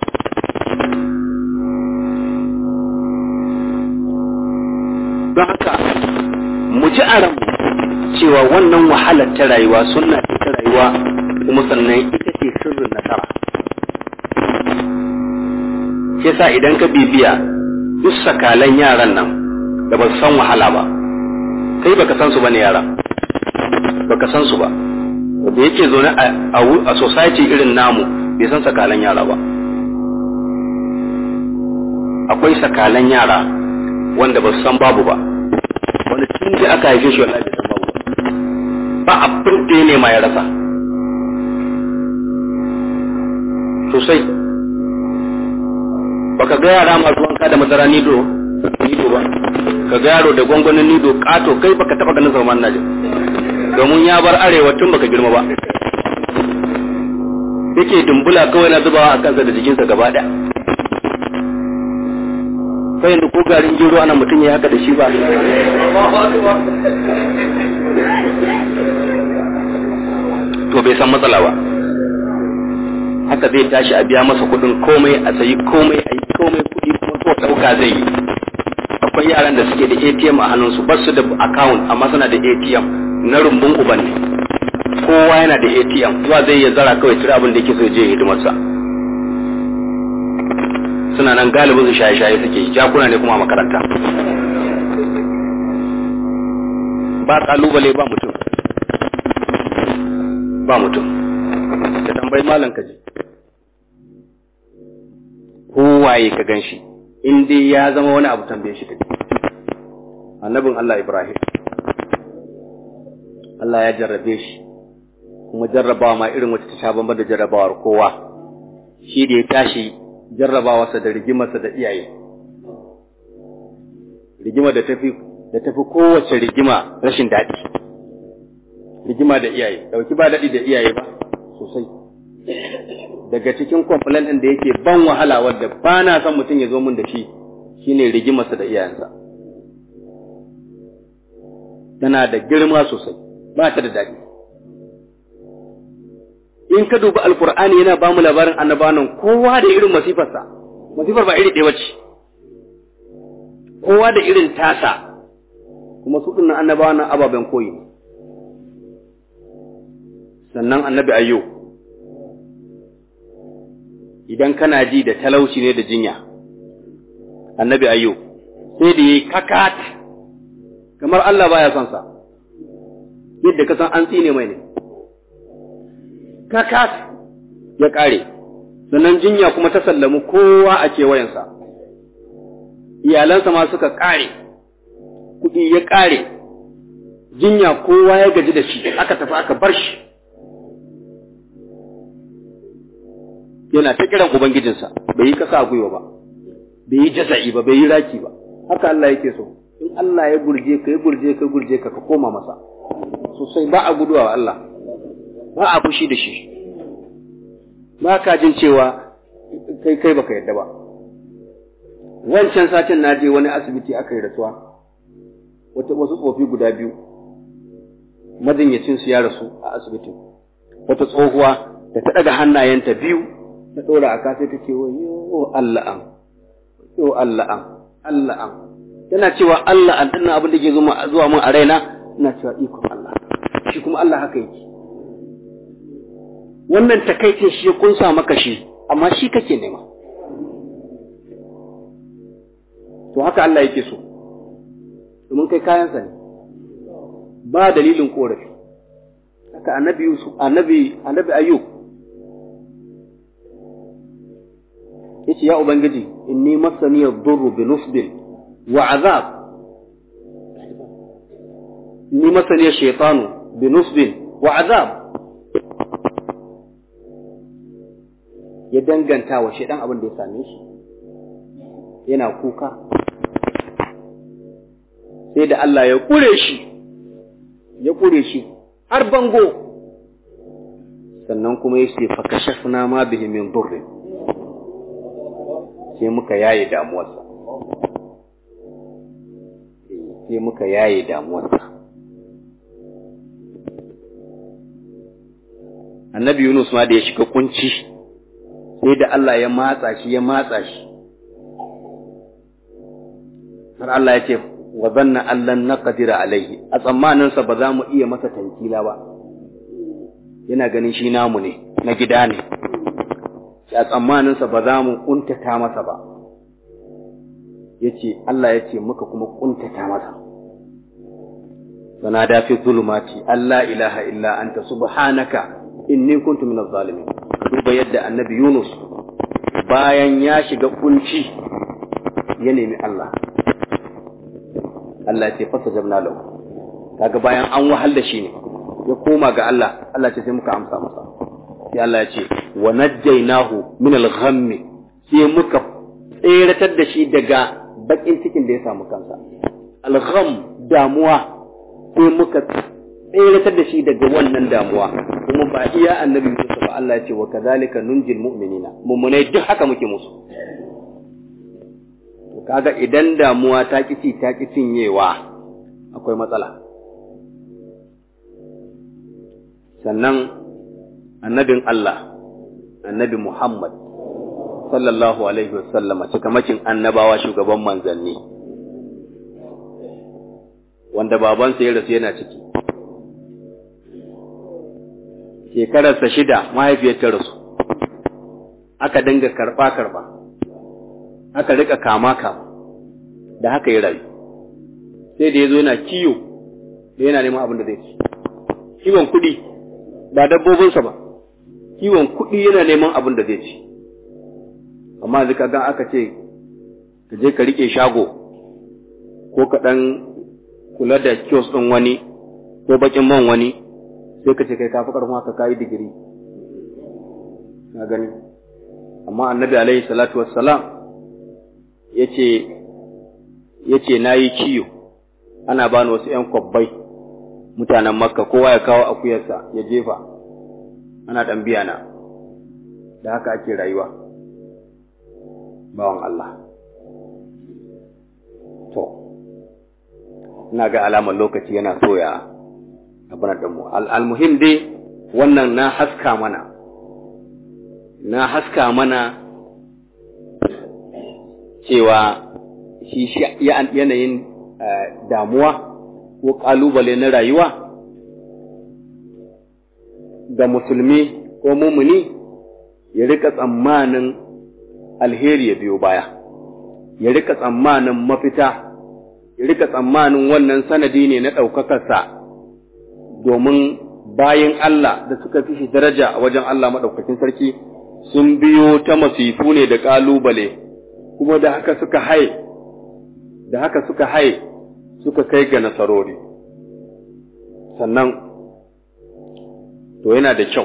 Don haka mu ji a ranmu cewa wannan wahalar ta rayuwa sunna ce ta rayuwa, kuma sannan ita ce sirrin nasara. Shi yasa idan ka bibiya duk sakalan yaran nan da ba su san wahala ba, kai baka san su bane yara, baka san su ba, da yake zaune a society irin namu bai san sakalan yara ba. Akwai sakalan yara wanda ba su san babu ba, wanda tun da aka haife shi wallahi bai san babu ba abin da ya nema ya rasa sosai. Baka ga yara masu wanka da madara nido ba, ka ga yaro da gwangwanin nido kato, kai baka taba ganin zaman najin, domin ya bar arewa tun baka girma ba, yake dumbula kawai na zubawa a kansa da jikinsa gaba daya. Sai da ko garin gero ana mutum ya haka da shi ba. To bai san matsala ba, haka zai tashi a biya masa kudin komai, a sayi komai, a yi komai, kudi kuma to dauka zai yi. Akwai yaran da suke da ATM a hannunsu, ba su da account amma suna da ATM na rumbun uban ne. Kowa yana da ATM, zuwa zai iya zara kawai cire abin da yake so je hidimarsa. Suna nan galibin su shaye-shaye suke yi, jakuna ne kuma a makaranta. Ba kalubale ba mutum. Ba mutum. Da tambayi malam kaji. Kowaye ka gan shi, in dai ya zama wani abu tambaye shi kaji. Annabin Allah Ibrahim. Allah ya jarrabe shi, kuma jarrabawa ma irin wacce ta sha bamban da jarrabawar kowa. Shi da ya tashi jarrabawarsa da rigimarsa da iyaye, rigima da tafi kowace rigima rashin daɗi, rigima da iyaye, ɗauki ba daɗi da iyaye ba sosai. Daga cikin complaint ɗin da yake ban wahala wadda ba na son mutum ya zo min da shi, shine rigimarsa da iyayensa. Tana da girma sosai, ba ta da daɗi. In ka dubi alkur'ani yana ba mu labarin annabawan kowa da irin masifarsa, masifar ba iri ɗaya bace, kowa da irin tasa, kuma su ɗin annabawan ababen koyi. Sannan annabi Ayyub, idan kana ji da talauci ne da jinya, annabi Ayyub sai da yayi kakat kamar Allah baya son sa, yadda ka san an tsine mai ne. Kakas ya ƙare, sannan jinya kuma ta sallamu kowa a kewayensa, iyalansa ma suka ƙare, kuɗi ya ƙare, jinya kowa ya gaji da shi, aka tafi aka bar shi. Yana ta kiran Ubangijinsa, bai yi kasa a gwiwa ba, bai yi jaza'i ba, bai yi raki ba, haka Allah yake so. In Allah ya gurje ka, ka koma masa. Sosai ba a guduwa wa Allah. Ba a fushi da shi, ba ka jin cewa kai baka yadda ba. Wancan satin na je wani asibiti aka yi rasuwa, wasu tsofi guda biyu, majinyacin su ya rasu a asibitin. Wata tsohuwa da ta ɗaga hannayenta biyu ta ɗora a kasai ta ce yo Allah'an, yo Allah'an, Allah'an. Tana cewa Allah'an ɗin abin da ke zuwa mun a raina, ina cewa ikon Allah. Shi kuma Allah haka yake. Wannan takaicin shi ya kunsa maka shi, amma shi kake nema. To haka Allah yake so, domin kai kayansa ne, ba dalilin korafi. Haka annabi Ayyub yace ya Ubangiji, inni masani ad-durru bi nusbin wa azab, inni masani ash-shaytanu bi nusbin wa azab. Ya danganta wa shaidan abin da ya same shi, yana kuka, sai da Allah ya ƙure shi har bango, sannan kuma ya ce fa kashafna ma bihi min durri, sai muka yaye damuwarsa, sai muka yaye damuwarsa. Annabi Yunus ma da ya shiga kunci sai da Allah ya matsa shi har Allah ya ce wa zanna allan naqdira alaihi, a tsammaninsa ba za mu iya masa tankila ba, yana ganin shi namu ne, na gida ne, a tsammaninsa ba za mu kuntata masa ba, yace Allah ya ce muka kuma kuntata masa. Sanada fi zulumati alla ilaha illa anta subhanaka inni kuntu minaz zalimin. Duba yadda Annabi Yunus bayan ya shiga kunci ya nemi Allah ya ce fastajabna lahu, kaga bayan an wahal da shi ne ya koma ga Allah ce sai muka amsa masa. Sai Allah ya ce wa najjaynahu min al-ghammi, sai muka tseratar da shi daga bakin cikin da ya samu kansa. Al-gham, damuwa, sai muka tseratar da shi daga wannan damuwa. Kuma ba iya Annabi Yusuf ba, Allah ya ce wa kadhalika nunjil mu'minina, mummunai duk haka muke musu. Kaga idan damuwa ta kici ta cinyewa akwai matsala. Sannan annabin Allah, Annabi Muhammad sallallahu alaihi wasallama, cikamakin annabawa, shugaban manzanni, wanda babansa ya rasu yana ciki, shekararsa 6 mahaifiyar ta rasu, aka dinga karba aka rika kama da haka ya rayu. Sai da yazo yana kiyo da yana neman abin da zai ci, kiwon kuɗi ba dabbobinsa ba, kiwon kuɗi yana neman abin da zai ci. Amma zaka ga aka ce ka je ka rike shago ko ka dan kula da kiosk din wani ko bakin man wani, sai ka ce kai kafi karfin haka, kai digiri, na gani. Amma Annabi alaihi salatu wassalam yace nayi kiyo, ana bani wasu ƴan kwabbai, mutanen Makka kowa ya kawo akuyarsa ya jefa, ana dan biya na, da haka ake rayuwa, bawan Allah. To ina ga alamar lokaci yana so ya abana da mu. Al-muhim dai wannan na haska mana cewa shi yanayin damuwa ko kalubale na rayuwa ga musulmi ko mumuni ya rika tsammanin alheri ya biyo baya, ya rika tsammanin mafita, ya rika tsammanin wannan sanadi ne na ɗaukakarsa, domin bayin Allah da suka fi shi daraja a wajen Allah maɗaukakin sarki sun biyo ta masifu ne da ƙalubale, kuma da haka suka haye suka kai ga nasarori. Sannan to yana da kyau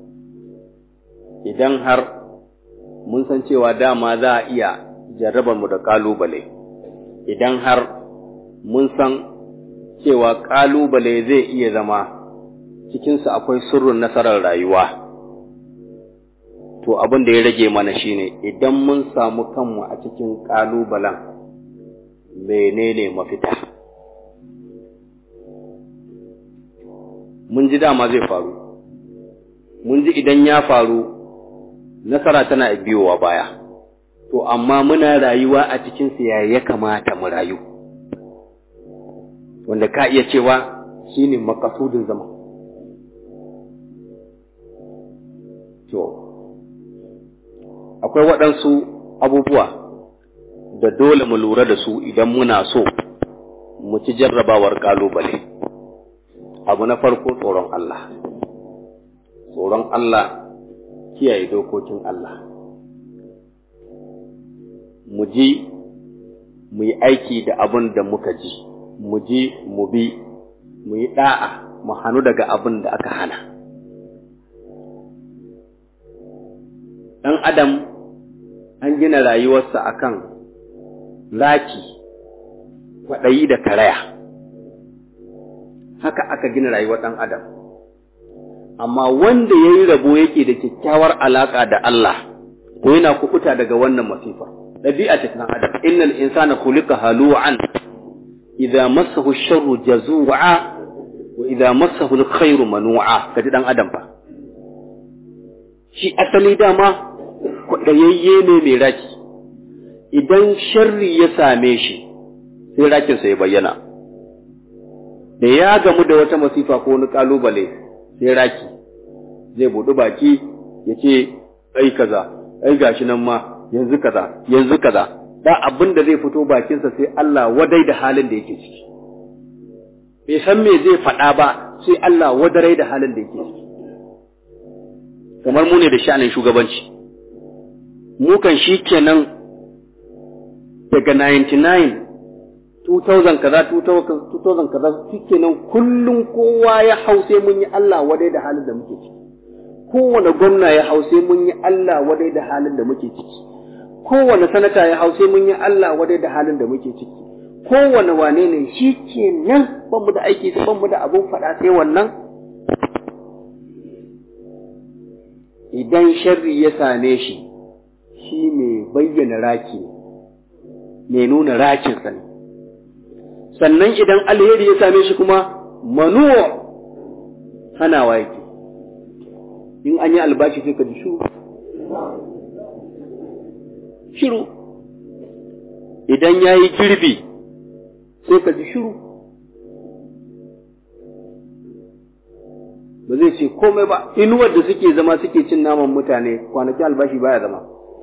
idan har mun san cewa dama za a iya jarrabar mu da ƙalubale, idan har mun san cewa ƙalubale zai iya zama cikinsa akwai sirrin nasarar rayuwa, to abin da ya rage mana shine idan mun samu kanmu a cikin ƙalubalen, menene mafita? Mun ji dama zai faru, mun ji idan ya faru nasara tana biyowa baya, to amma muna rayuwa a cikinsa ya kamata mu rayu, wanda ka iya cewa shine makasudin zama. To akwai waɗansu abubuwa da dole mu lura da su idan muna so mu ci jarrabawar ƙalubale. Abu na farko, tsoron Allah. Tsoron Allah, kiyaye dokokin Allah. Mu ji, mu yi aiki da abin da muka ji, mu ji, mu bi, mu yi ɗa'a, mu hannu daga abin da aka hana. Ɗan Adam an gina rayuwarsa akan raki, kwaɗayi da karaya. Haka aka gina rayuwar ɗan Adam. amma wanda yayi rabo yake da kyakkyawar alaka da Allah to yana kubuta daga wannan masifa. Dabi'a ta dan adam, innal insana khuliqa halu'an idza massahu ash-sharru jazu'a wa idza massahu al-khairu manu'a. Kaji dan adam fa shi asali dama kwadayayye ne mai raki, idan sharri ya same shi sai rakinsa ya bayyana, da ya gamu da wata masifa ko wani kalubale sai raki zai buɗi baki ya ce ai kaza, ai gashi nan ma yanzu kaza, yanzu kaza, ba abin da zai fito bakinsa sai Allah wadai da halin da yake ciki, bai san me zai faɗa ba sai Allah wadarai da halin da yake ciki. Kamar mu ne da sha'anin shugabanci, mu kan shi kenan daga 99 2000 kaza 2000 kaza shikenan kullum kowa ya hause mun yi Allah wadai da halin da muke ciki, kowane gwamna ya hause mun yi Allah wadai da halin da muke ciki, kowane sanata ya hause mun yi Allah wadai da halin da muke ciki, kowane wane ne shikenan ban mu da aiki sai ban mu da abun faɗa sai wannan. Idan sharri ya same shi, shi mai bayyana raki mai nuna rakinsa ne, sannan idan alheri ya same shi kuma manuwa hanawa yake. In an yi albashi sai ka ji shiru, idan ya yi girbi sai ka ji shiru, ba zai ce komai ba. Inuwar da suke zama suke cin naman mutane kwanaki albashi baya zama,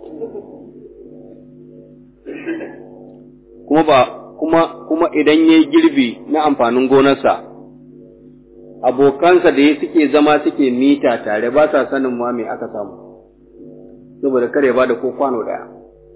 kuma idan ya yi girbi na amfanin gonarsa, abokansa da suke zama suke mita tare ba sa sanin ma me aka samu, saboda kare ba da ko kwano ɗaya.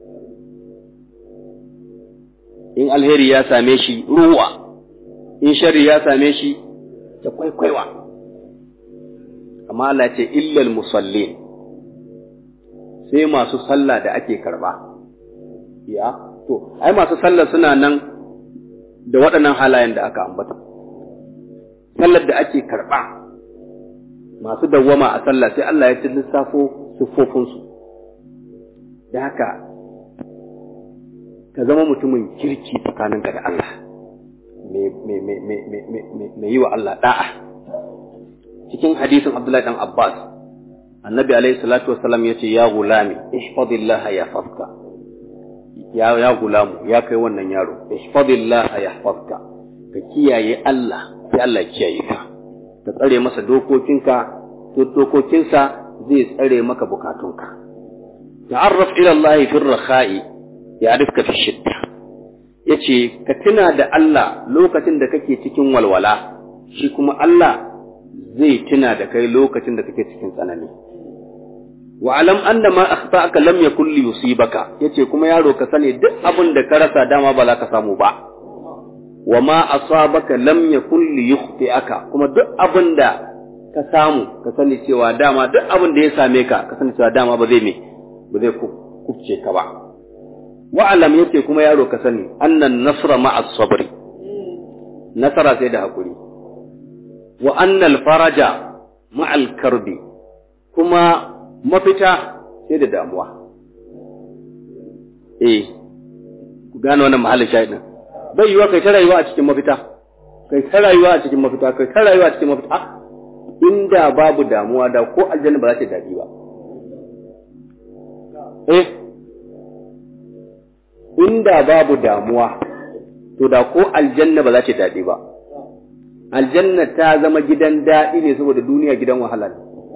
In alheri ya same shi ruwa, in shari ya same shi ta kwaikwaiwa. Amma Allah ce illal musallin, sai masu sallah da ake karba. Ya, to, ai masu sallah suna nan da waɗannan halayen da aka ambata. Sallar da ake karɓa, masu dawwama a sallah sai Allah ya ci lissafo siffofinsu. Da haka, ka zama mutumin kirki tsakaninka da Allah, mai yi wa Allah ɗa'a. Cikin hadisin Abdullahi ɗan Abbas, annabi alaihi salatu wasalam ya ce, ya gulami, ihfadillaha ya fafka. Ya gulamu, ya kai wannan yaro, ihfadillaha ya fafka. Ka kiyaye Allah, sai Allah ya kiyaye ka. Ka tsare masa dokokinka, to dokokinsa zai tsare maka bukatunka. Ta'arraf ila Allah fi rakha'i, ya'rifka fi shidda. Yace ka tuna da Allah lokacin da kake cikin walwala, shi kuma Allah zai tuna da kai lokacin da kake cikin tsanani. Wa alam anna ma akhta'aka lam yakul li yusibaka, yace kuma yaro ka sani duk abin da ka rasa dama ba za ka samu ba. Wa ma asabaka lam yakul li yukhti'aka, kuma duk abin da ka samu ka sani cewa dama duk abin da ya same ka ka sani cewa dama ba zai kubce ka ba. Wa alam yace kuma yaro ka sani annan nasra ma'as sabri, nasara sai da hakuri. Wa annal faraja ma'al karbi, kuma mafita sai da damuwa. Ku gane wannan mahallin shahidin. Bai yiwa kai ta rayuwa a cikin mafita, kai ta rayuwa a cikin mafita, kai ta rayuwa a cikin mafita. Inda babu damuwa da ko aljanna ba za ta daɗi ba. Inda babu damuwa, to da ko aljanna ba za ta daɗi ba. Aljanna ta zama gidan daɗi ne saboda duniya gidan wahala ne.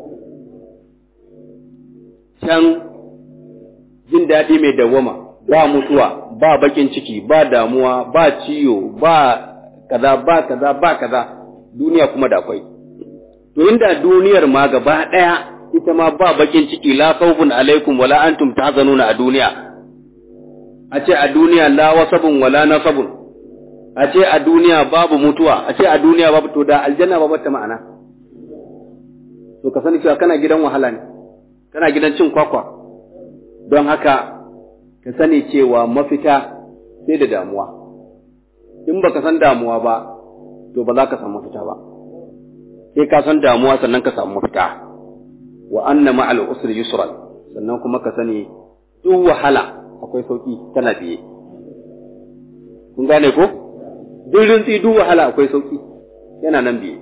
Can jin daɗi mai dawwama, ba mutuwa, ba bakin ciki, ba damuwa, ba ciyo, ba kaza, duniya kuma da akwai. To inda duniyar ma gaba ɗaya ita ma ba bakin ciki, la khawfun alaikum wala antum tahzanuna a duniya. A ce a duniya la wasabun wala nasabun. A ce a duniya babu mutuwa, a ce a duniya babu, to da aljanna ba ta ma'ana. To ka sani cewa kana gidan wahala ne, kana gidan cin kwakwa. Don haka ka sani cewa mafita sai da damuwa. In baka san damuwa ba, to ba za ka san mafita ba. sai ka san damuwa sannan ka samu mafita. Wa anna ma'al usri yusran, sannan kuma ka sani duk wahala akwai sauki tana biye. Kun gane ko? Duk rintsi duk wahala akwai sauki yana nan biye.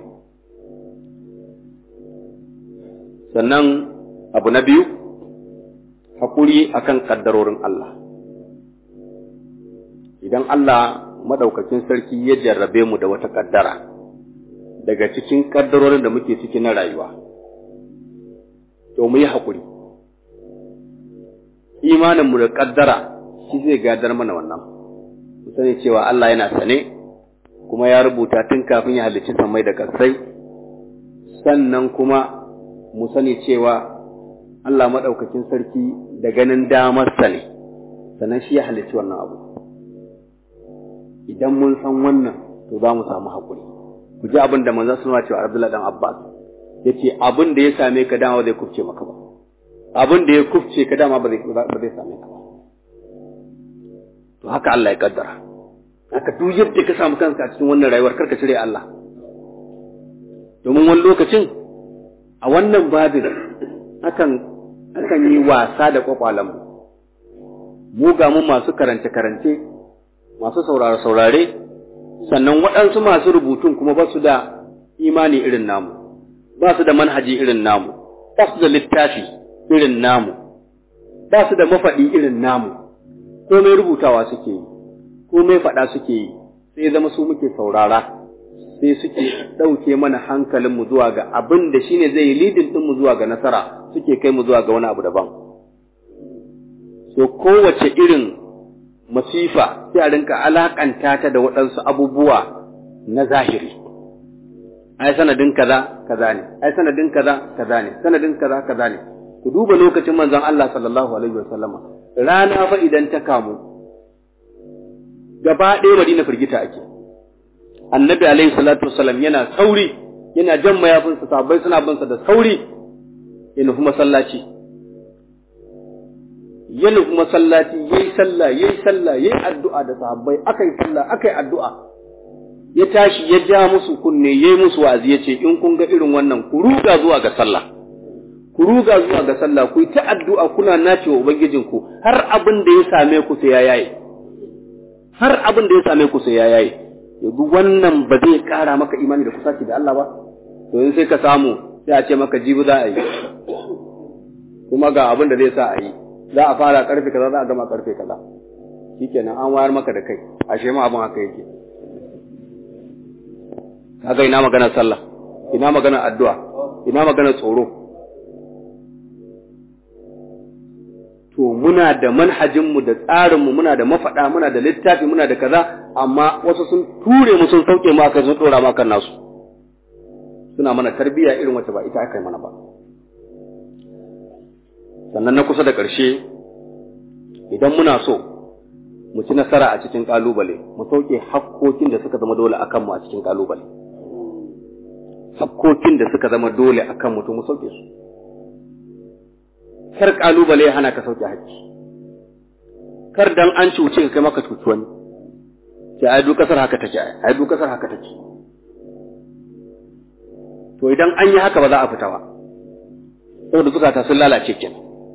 Sannan abu na biyu, haƙuri akan ƙaddarorin Allah. Idan Allah maɗaukakin sarki ya jarrabe mu da wata ƙaddara daga cikin ƙaddarorin da muke ciki na rayuwa, to mu yi haƙuri. Imaninmu da ƙaddara shi zai gadar mana wannan. Mu sani cewa Allah yana sane, kuma ya rubuta tun kafin ya halicci sammai da ƙasai, sannan kuma mu sani cewa Allah maɗaukakin sarki da ganin damarsa ne, sannan shi ya halicci wannan abu. Idan mun san wannan, to za mu samu haƙuri. Ku ji abin da manzon suna cewa Abdullahi dan Abbas, ya ce abin da ya same ka dama zai kufce maka ba, abin da ya kufce ka dama ba zai same ka ba. To haka Allah ya kaddara. Haka duk yadda ka samu kanka a cikin wannan rayuwar, karka cire Allah. Domin wani lokacin a wannan babin akan yi wasa da kwakwalenmu. Mu ga mu masu karance-karance, masu saurare-saurare, sannan waɗansu masu rubutun kuma ba su da imani irin namu, ba su da manhaji irin namu, ba su da littafi irin namu, ba su da mafaɗi irin namu, komai rubutawa suke yi, komai faɗa suke yi, sai zama su muke saurara, sai suke ɗauke mana hankalinmu zuwa ga abin da shi ne zai yi lidin ɗinmu zuwa ga nasara, suke kai mu zuwa ga wani abu daban. So kowace irin masifa sai a rinka alakanta ta da waɗansu abubuwa na zahiri. Ai sanadin kaza kaza ne, ai sanadin kaza kaza ne, sanadin kaza kaza ne. Ku duba lokacin manzon Allah sallallahu alaihi wasallama, rana fa idan ta kamu gaba ɗaya Madina firgita ake. Annabi alaihi salatu wasallam yana sauri, yana jan mayafinsa, sahabbai suna bin sa da sauri, yana kuma masallaci. Yana kuma masallaci, yayi sallah, yayi addu'a da sahabbai, akai sallah, akai addu'a. Ya tashi ya ja musu kunne, yayi musu wa'azi, yace in kun ga irin wannan ku ruga zuwa ga sallah. Ku ruga zuwa ga sallah, ku yi ta addu'a kuna nacewa ubangijinku har abin da ya same ku sai ya yaye. Har abin da ya same ku sai ya yaye. Yanzu wannan ba zai ƙara maka imani da kusaci da Allah ba? To yanzu sai ka samu, sai a ce maka jibi za a yi, kuma ga abin da zai sa a yi, za a fara karfe kaza, za a gama karfe kaza. Shikenan an wayar maka da kai, ashe ma abin haka yake. Kaga ina magana sallah, ina magana addu'a, ina magana tsoro. To muna da manhajinmu da tsarinmu, muna da mafaɗa, muna da littafi, muna da kaza, amma wasu sun ture mu sun sauke mu aka sun ɗora mu akan nasu. Suna mana tarbiyya irin wacce ba ita aka yi mana ba. Sannan na kusa da ƙarshe, idan muna so mu ci nasara a cikin ƙalubale, mu sauke hakkokin da suka zama dole a kanmu a cikin ƙalubale. Hakkokin da suka zama dole a kanmu to mu sauke su. Kar ƙalubale ya hana ka sauke hakki. Kar dan an cuce ka kai maka cuci wani. Sai ai duk kasar haka take, ai duk kasar haka take. To idan an yi haka ba za a fita ba. Saboda zukata sun lalace kenan.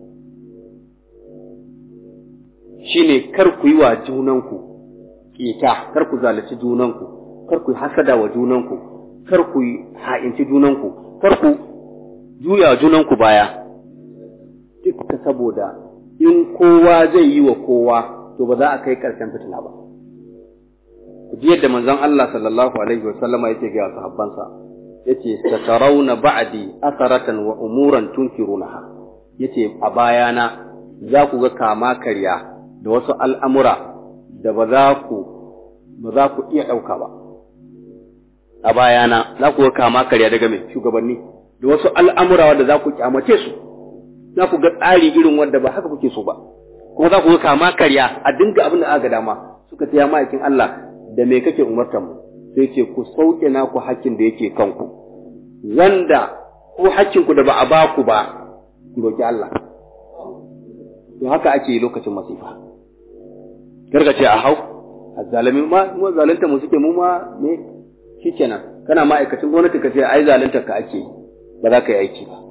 Shine kar ku yi wa junanku ƙeta, kar ku zalunci junanku, kar ku hasada wa junanku, kar ku ha'inci junanku, kar ku juya wa junanku baya. Dukka saboda in kowa zai yi wa kowa, to ba za a kai ƙarshen fitina ba. Ku ji yadda manzon Allah sallallahu alaihi wa sallama yake ga sahabbansa, yace satarawna ba'di asaratan wa umuran tunkirunaha. Yace a bayana za ku ga kama karya da wasu al'amura da ba za ku iya ɗauka ba. A bayana za ku ga kama karya daga mai shugabanni da wasu al'amura wadda za ku kyamace su, za ku ga tsari irin wadda ba haka kuke so ba, kuma za ku ga kama karya a dinga abin da aka dama. Suka ce ya ma'aikin Allah, da me kake umartar mu? Sai ce ku sauke naku hakkin da yake kanku, wanda ko hakkinku da ba a ba ku ba, ku roki Allah. To haka ake yi lokacin masifa. Karka ce a hau, azzalimi mu zalunta mu suke mu ma ne shikenan. kana ma'aikacin gwamnati ka ce ai zalunta ka ake ba za ka yi aiki ba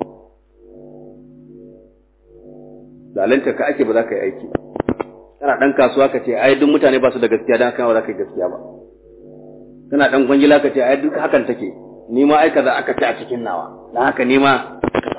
zalunta ka ake ba za ka yi aiki ba kana dan kasuwa ka ce ai duk mutane ba su da gaskiya dan haka ba za ka yi gaskiya ba kana dan kwangila ka ce ai duk hakan take ni ma ai kaza aka ce a cikin nawa dan haka ni ma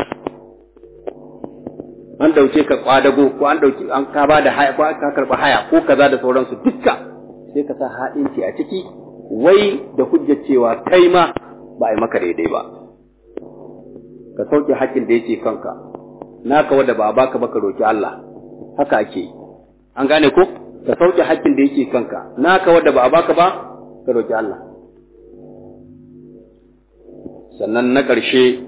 an dauke ka kwadago ko an dauki an ka ba da haya ko ka karba haya ko kaza da sauransu dukka sai ka sa haɗinki a ciki wai da hujjar cewa kai ma ba a yi maka daidai ba ka sauke haƙƙin da yake kanka naka wanda ba baka ba ka roki Allah haka ake yi an gane ko ka sauke haƙƙin da yake kanka naka wanda ba baka ba ka roki Allah sannan na ƙarshe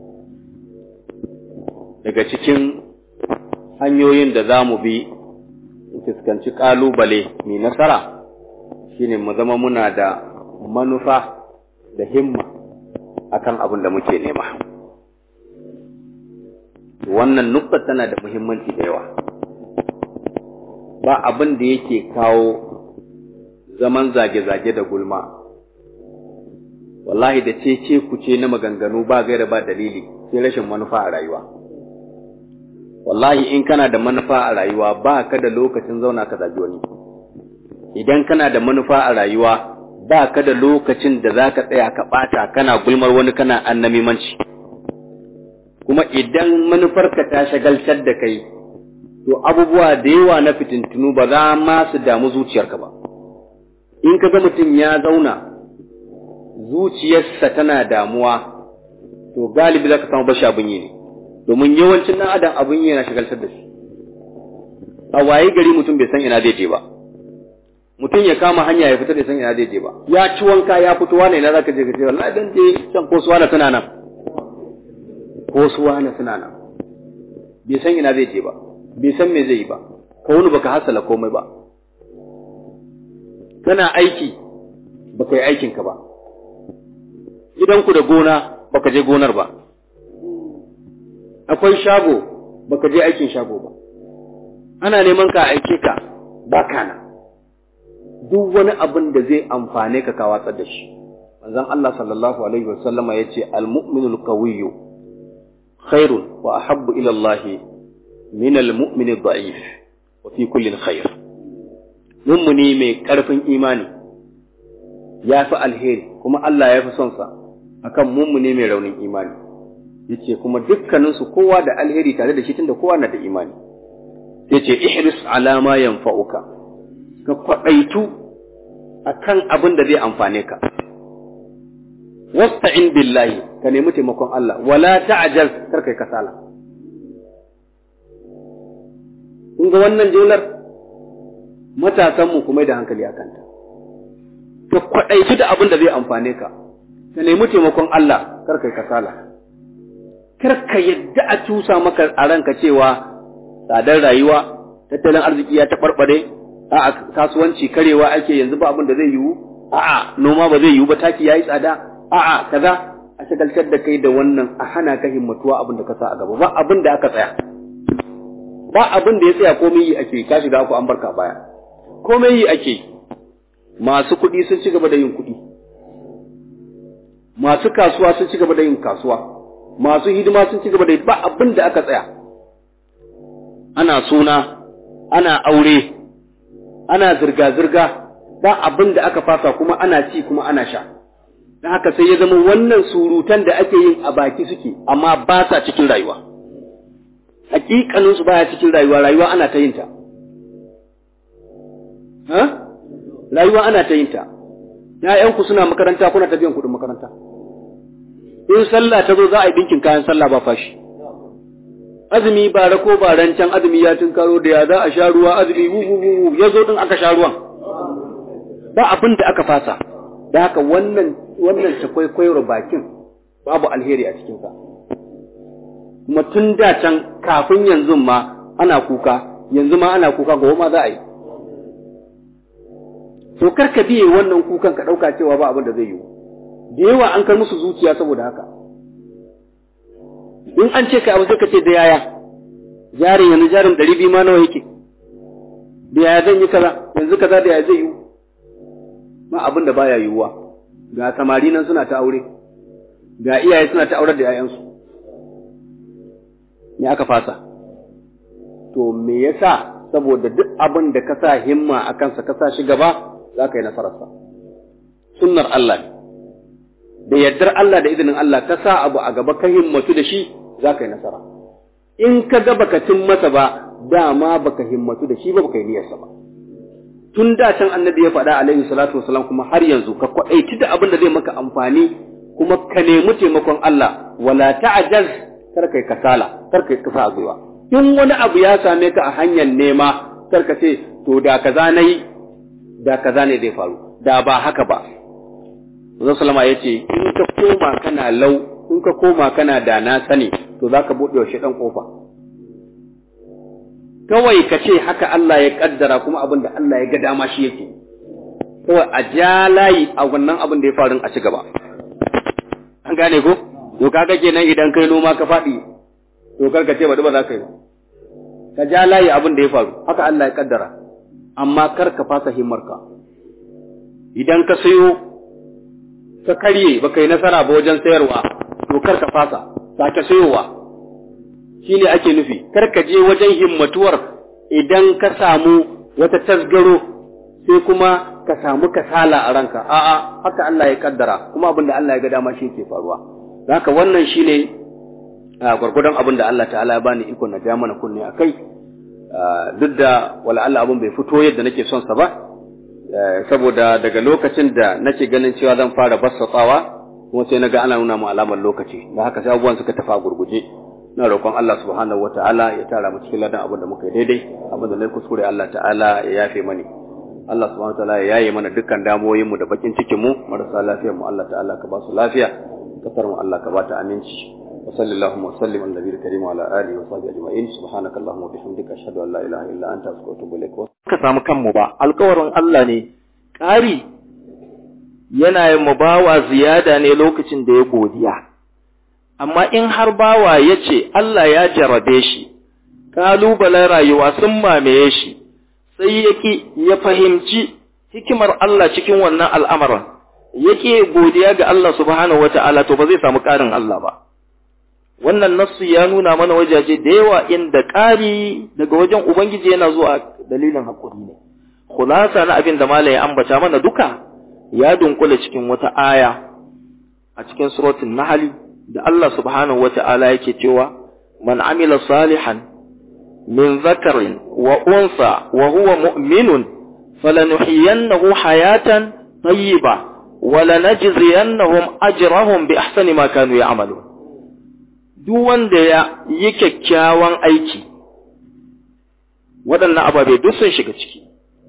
daga cikin hanyoyin da za mu bi fuskanci ƙalubale mai nasara shine mu zama muna da manufa da himma akan abin da muke nema. Wannan nukta tana da muhimmanci da yawa. Ba abin da yake kawo zaman zage-zage da gulma. Wallahi da ce kuce na maganganu ba gaira ba dalili sai rashin manufa a rayuwa. Wallahi in kana da manufa a rayuwa ba ka da lokacin zauna ka zagi wani. Idan kana da manufa a rayuwa ba ka da lokacin da za ka tsaya ka ɓata kana gulmar wani kana annamimanci. Kuma idan manufarka ta shagaltar da kai, to abubuwa da yawa na fitintunu ba za ma su damu zuciyarka ba. In ka ga mutum ya zauna, zuciyarsa tana damuwa, to galibi za ka samu bashi abin yi ne, domin yawancin ɗan adam abin yi yana shagaltar da shi. A waye gari mutum bai san ina zai je ba. Mutum ya kama hanya ya fita da san ina zai je ba. Ya ci wanka ya fito wane ina zaka je ka ce wallahi dan je can ko suwana suna nan. Ko suwana suna nan. Bai san ina zai je ba. Bai san me zai yi ba. Ka wani baka hasala komai ba. Kana aiki baka yi aikin ka ba. Gidanku da gona baka je gonar ba. Akwai shago baka je aikin shago ba. Ana neman ka aike ka baka nan. Duk wani abin da zai amfane ka ka watsar da shi. Manzon Allah sallallahu alaihi wasallam yace al-mu'minul qawiyyu khairun wa ahabbu ila Allah min al-mu'minid da'if wa fi kullin khair. Mummuni mai karfin imani ya fi alheri kuma Allah ya fi son sa akan mummuni mai raunin imani. Yace kuma dukkanin su kowa da alheri tare da shi tunda kowa na da imani. Yace ihris ala ma yanfa'uka. Ka kwaɗaitu a kan abin da zai amfane ka. Wasta'in billahi, ka nemi taimakon Allah, wala ta'ajal kar kai kasala. Kun ga wannan jumlar matasanmu kuma da hankali a kanta. Ka kwaɗaitu da abin da zai amfane ka, ka nemi taimakon Allah kar kai kasala. Kar ka yadda a cusa maka a ranka cewa tsadar rayuwa, tattalin arziki ya taɓarɓare, a'a kasuwanci karewa ake yanzu ba abin da zai yiwu, a'a noma ba zai yiwu ba taki yayi tsada, a'a kaza a shagaltar da kai da wannan a hana ka himmatuwa abin da ka sa a gaba ba abin da aka tsaya. Ba abin da ya tsaya komai yi ake ka shiga ku an barka baya. Komai yi ake. Masu kuɗi sun ci gaba da yin kuɗi. Masu kasuwa sun ci gaba da yin kasuwa. Masu hidima sun ci gaba da ba abin da aka tsaya. Ana suna, ana aure, ana zirga-zirga ba abin da aka fasa kuma ana ci kuma ana sha. Don haka sai ya zama wannan surutan da ake yin a baki suke amma ba sa cikin rayuwa. Hakikaninsu baya cikin rayuwa, rayuwa ana ta yin ta. Rayuwa ana ta yin ta. ‘Ya'yanku suna makaranta kuna ta biyan kuɗin makaranta. In sallah ta zo za a yi dinkin kayan sallah ba fashi. Azumi ba rako ba rancan azumi ya tunkaro da ya za a sha ruwa azumi ya zo din aka sha ruwan. Ba abin da aka fasa. Da haka wannan ta kwaikwayar bakin babu alheri a cikinsa. Kuma tun da can kafin yanzu ma ana kuka, yanzu ma ana kuka gobe ma za a yi. To karka biye wannan kukan ka ɗauka cewa ba abin da zai yi. Da yawa an kar musu zuciya saboda haka. In an ce ka abu sai ka ce da yaya, jarin yanzu jarin 200 ma nawa yake, da yaya zan yi kaza, yanzu kaza da yaya zai yi, ma abin da baya yiwuwa. ga samari nan suna ta aure, ga iyaye suna ta aurar da ‘ya'yansu, me aka fasa? To, me yasa saboda duk abin da ka sa himma a kansa ka sa shi gaba za ka yi nasararsa. Sunnar Allah ne, da yardar Allah da izinin Allah ka sa abu a gaba ka himmatu da shi za ka yi nasara. In ka ga baka cin masa ba, dama baka himmatu da shi ba baka yi niyyarsa ba. Tun da can annabi ya faɗa alaihi salatu wasalam kuma har yanzu ka kwaɗaici da abin da zai maka amfani kuma ka nemi taimakon Allah wala ta'jaz kar kai kasala kar kai kasa a gwiwa. In wani abu ya same ka a hanyar nema kar ka ce to da kaza nayi da kaza ne zai faru da ba haka ba. Manzon sallama yace in ka koma kana in ka koma kana da na sani to zaka bude wa shedan kofa. Kawai ka ce haka Allah ya kaddara kuma abin da Allah ya ga dama shi yake. Kawai a ja layi a wannan abin da ya faru a ci gaba. An gane ko? To kaga kenan idan kai noma ka faɗi to kar ka ce ba za ka yi ba. Ka ja layi abin da ya faru haka Allah ya kaddara. Amma kar ka fasa himmarka. Idan ka sayo ka karye baka yi nasara ba wajen sayarwa to kar ka fasa sake sayowa. Shi ne ake nufi, kar ka je wajen himmatuwar idan ka samu wata tasgaro sai kuma ka samu kasala a ranka, a'a, haka Allah ya kaddara, kuma abin da Allah ya ga dama shi ke faruwa. Haka wannan shi ne gwargwadon abin da Allah ta'ala ya bani iko na ja mana kunne a kai, duk da wala Allah abin bai fito yadda nake son sa ba, saboda daga lokacin da nake ganin cewa zan fara bassatsawa, kuma sai na ga ana nuna mu alamar lokaci, da haka sai abubuwan suka tafi a gurguje. Na roƙon Allah subhanahu wata'ala ya tara mu cikin ladan abin da muka yi daidai, abin da na kuskure Allah ta'ala ya yafe mani. Allah subhanahu wata'ala ya yaye mana dukkan damuwoyin mu da bakin cikin mu, marasa lafiyar mu Allah ta'ala ka ba su lafiya, kasar mu Allah ka ba ta aminci. Wa sallallahu wa sallim ala nabiyil karim wa ala alihi wa sahbihi ajma'in. Subhanaka allahumma wa bihamdika ashhadu an la ilaha illa anta astaghfiruka wa atubu ilaik.
Ka samu kanmu ba, alƙawarin Allah ne. Ƙari yana yin mu bawa ziyada ne lokacin da ya godiya. Amma in har bawa ya ce Allah ya jarabe shi, ƙalubalen rayuwa sun mamaye shi, sai ya fahimci hikimar Allah cikin wannan al'amarin, yake godiya ga Allah subhanahu wa ta'ala to ba zai samu ƙarin Allah ba. Wannan nassu ya nuna mana wajaje da yawa inda ƙari daga wajen Ubangiji yana zuwa dalilin haƙuri ne. Khulasa na abin da Malam ya ambata mana duka ya dunkule cikin wata aya a cikin suratul Nahl da Allah subhanahu wa ta'ala yake cewa, Man amila salihan min zakarin wa unsa wa huwa mu'minun, falanuhiyannahu hayatan tayyiba, wa lanajziyannahum ajrahum bi ahsani ma kanu ya'malun. Duk wanda ya yi kyakkyawan aiki, waɗannan ababe duk sun shiga ciki.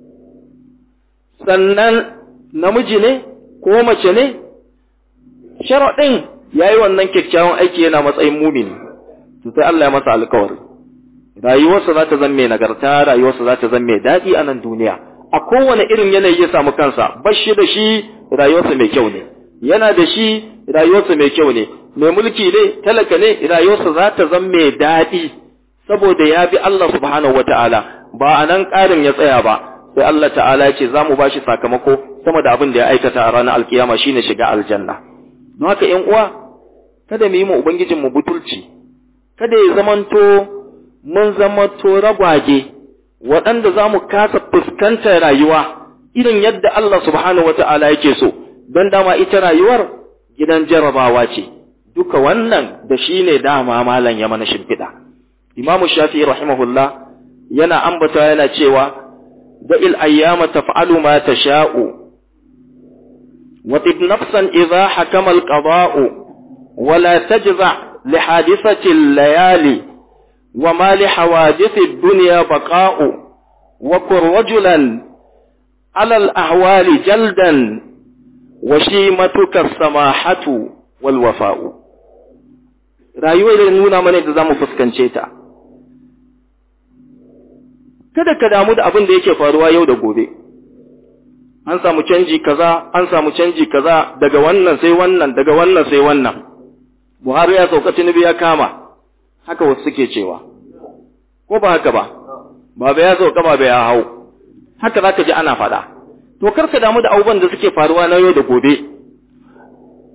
Sannan namiji ne ko mace ne, sharaɗin yayi wannan kyakkyawan aiki yana matsayin mumini, to sai Allah ya masa alƙawari rayuwarsa za ta zama mai nagarta, rayuwarsa za ta zama mai daɗi a nan duniya. A kowane irin yanayi ya samu kansa, bashi da shi rayuwarsa mai kyau ne, yana da shi rayuwarsa mai kyau ne, mai mulki ne, talaka ne, rayuwarsa za ta zama mai daɗi saboda ya bi Allah subhanahu wata'ala. Ba a nan ƙarin ya tsaya ba, sai Allah ta'ala ya ce za mu ba shi sakamako sama da abin da ya aikata a ranar alkiyama shine shiga aljanna. Don haka ƴan uwa, kada mu yi ma Ubangijinmu butulci, kada ya mun zamanto ragwage waɗanda za mu kasa fuskantar rayuwa irin yadda Allah subhanahu wata'ala yake so, don dama ita rayuwar gidan jarabawa ce. Duka wannan da shi ne dama malam ya mana shimfiɗa. Imamu Shafi'i rahimahullah yana ambata yana cewa, da'il ayyama taf'alu ma tasha'u wa tib nafsan idha hakama al-qada'u ولا تجزع لحادثة الليالي وما لحوادث الدنيا بقاء وكن رجلا على الأهوال جلدا وشيمتك السماحة والوفاء. rayuwar da nuna mana da zamu fuskance ta, kada ka damu da abin da yake faruwa yau da gobe. An samu canji kaza, daga wannan sai wannan, daga wannan sai wannan. Buhari ya sauka, Tinubu ya kama, haka wasu suke cewa, ko ba haka ba, baba ya sauka, baba ya hau, haka za ka ji ana faɗa. To karka damu da abubuwan da suke faruwa na yau da gobe,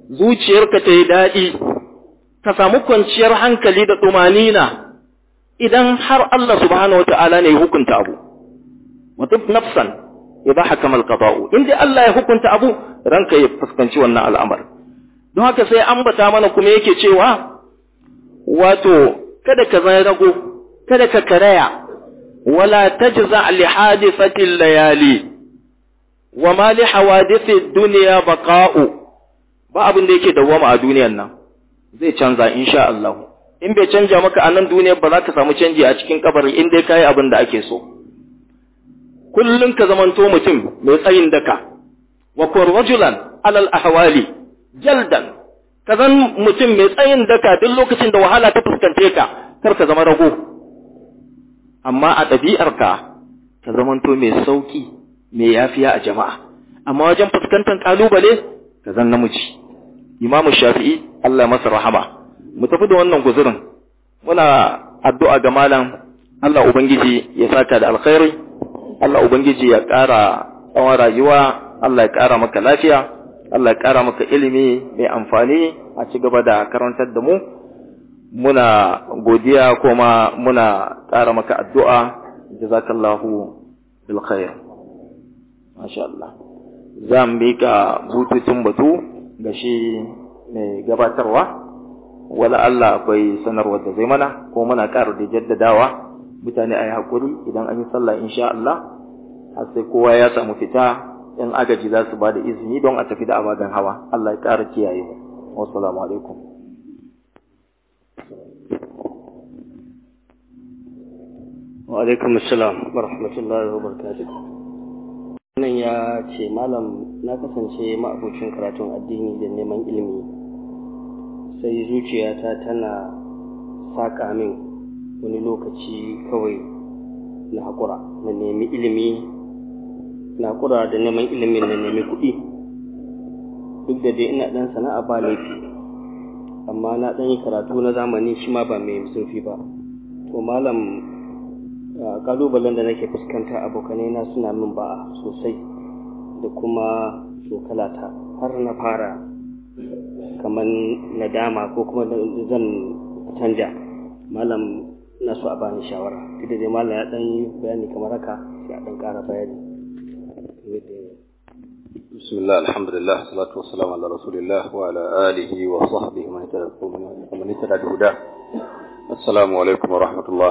zuciyarka ta yi daɗi, ka samu kwanciyar hankali da ɗumanina idan har Allah subhanahu wata'ala ne ya hukunta abu. Mutum nafsan idan hakama alqada'u, in dai Allah ya hukunta abu ranka ya fuskanci wannan al'amar. Don haka sai ambata mana kuma yake cewa wato kada ka zai rago, kada ka karaya, wala tajza li hadisatil layali wa ma li hawadithid dunya baqa'u. Ba abin da yake dawwama a duniyar nan zai canza insha Allah. In bai canja maka a nan duniyar ba za ka samu canji a cikin kabari in dai kai abin da ake so. Kullun ka zamanto mutum mai tsayin daka, wa kun rajulan alal ahwali jaldan, ka zan mutum mai tsayin daka duk lokacin da wahala ta fuskante ka, kar ka zama rago. Amma a ɗabi'arka ka zamanto mai sauki, mai yafiya a jama'a. Amma wajen fuskantar kalubale ka zan namiji. Imamu Shafi'i Allah ya masa rahama. Mu tafi da wannan guzurin. Muna addu'a ga malam Allah Ubangiji ya saka da alkhairi. Allah Ubangiji ya ƙara tsawon rayuwa, Allah ya ƙara maka lafiya, Allah ya ƙara maka ilimi mai amfani a ci gaba da karantar da mu. Muna godiya kuma muna ƙara maka addu'a, jazakallahu bil khair. Masha Allah. Za mu miƙa bututun batu ga shi mai gabatarwa, wala Allah akwai sanarwar da zai mana, ko muna ƙara da jaddadawa mutane a yi haƙuri idan an yi sallah insha Allah, har sai kowa ya samu fita, in agaji za su ba da izini don a tafi da ababen hawa. Allah ya ƙara kiyaye mu. Wassalamu alaikum.
Wa alaikum assalam wa rahmatullahi wa barakatuh. Wannan ya ce, Malam, na kasance ma'abocin karatun addini da neman ilimi, sai zuciyata tana saƙa min wani lokaci kawai na haƙura, na nemi ilimi, na haƙura da neman ilimin na nemi kuɗi. Duk da dai ina ɗan sana'a ba laifi, amma na ɗan yi karatu na zamani shi ma ba mai zurfi ba. To, Malam, kalubalen da nake fuskanta abokanai na suna min ba'a sosai da kuma tsokalata, har na fara kaman nadama ko kuma zan canja. Malam, na so a bani shawara. Duk da dai malam ya dan yi bayani kamar haka, sai a dan ƙara bayani.
Bismillah, alhamdulillah, salatu wassalamu ala rasulillah wa ala alihi wa sahbihi man ittaba huda. Assalamu alaikum wa rahmatullah.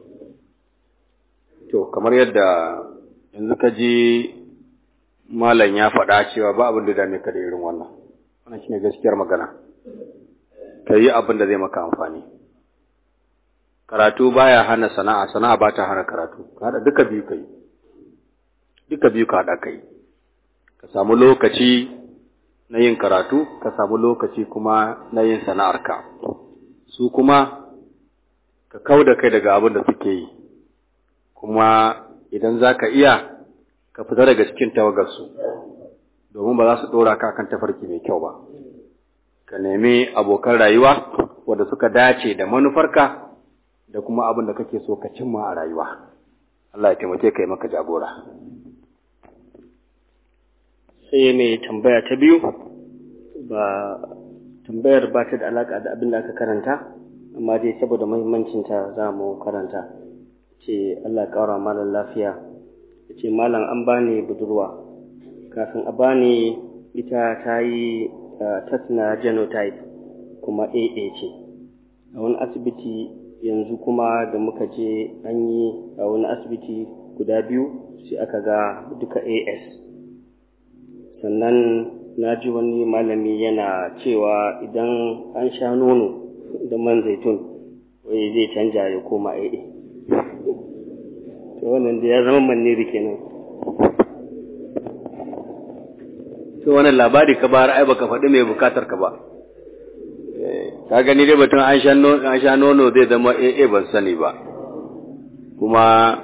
To, kamar yadda yanzu ka ji malam ya faɗa cewa ba abin da dame ka da irin wannan. Wannan shine gaskiyar magana. Ka yi abin da zai maka amfani. Karatu baya hana sana'a, sana'a ba ta hana karatu. Ka haɗa duka biyu kai. Duka biyu ka haɗa kai. Ka samu lokaci na yin karatu, ka samu lokaci kuma na yin sana'arka. Su kuma ka kau da kai daga abin da suke yi. Kuma idan za ka iya, ka fita daga cikin tawagarsu, domin ba za su ɗora ka kan tafarki mai kyau ba. Ka nemi abokan rayuwa wanda suka dace da manufarka da kuma abin da kake so ka cimma a rayuwa. Allah ya taimake ka yi maka jagora.
Sai mai tambaya ta biyu, tambayar ba ta da alaƙa da abin da aka karanta, amma dai saboda muhimmancinta za mu karanta. Ce Allah ƙara malam lafiya. Ce malam, an bani budurwa, kafin a bani ita ta yi test na genotype kuma AA ce. A wani asibiti yanzu kuma da muka je an yi a wani asibiti guda biyu sai aka ga duka AS. Sannan na ji wani malami yana cewa idan an sha nono da man zaitun wai zai canja ya koma AA. To wannan da ya zama manniri kenan.
To wannan labari ka bayar, ai baka faɗi mai bukatar ka ba. Ka gani dai batun an sha nono zai zama AA ban sani ba. Kuma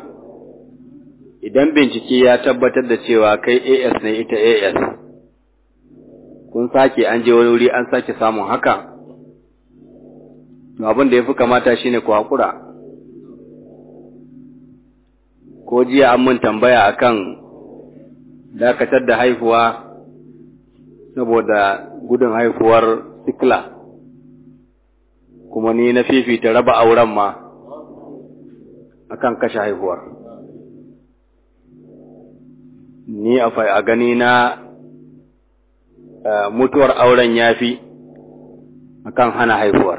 idan bincike ya tabbatar da cewa kai AS ne ita AS, kun sake an je wani wuri an sake samun haka, to abin da ya fi kamata shine ku haƙura. Ko jiya an mun tambaya akan dakatar da haihuwa saboda gudun haifuwar sikla, kuma ni na fifita raba auren ma akan kashe haihuwar. Ni a gani na mutuwar auren yafi akan hana haihuwar.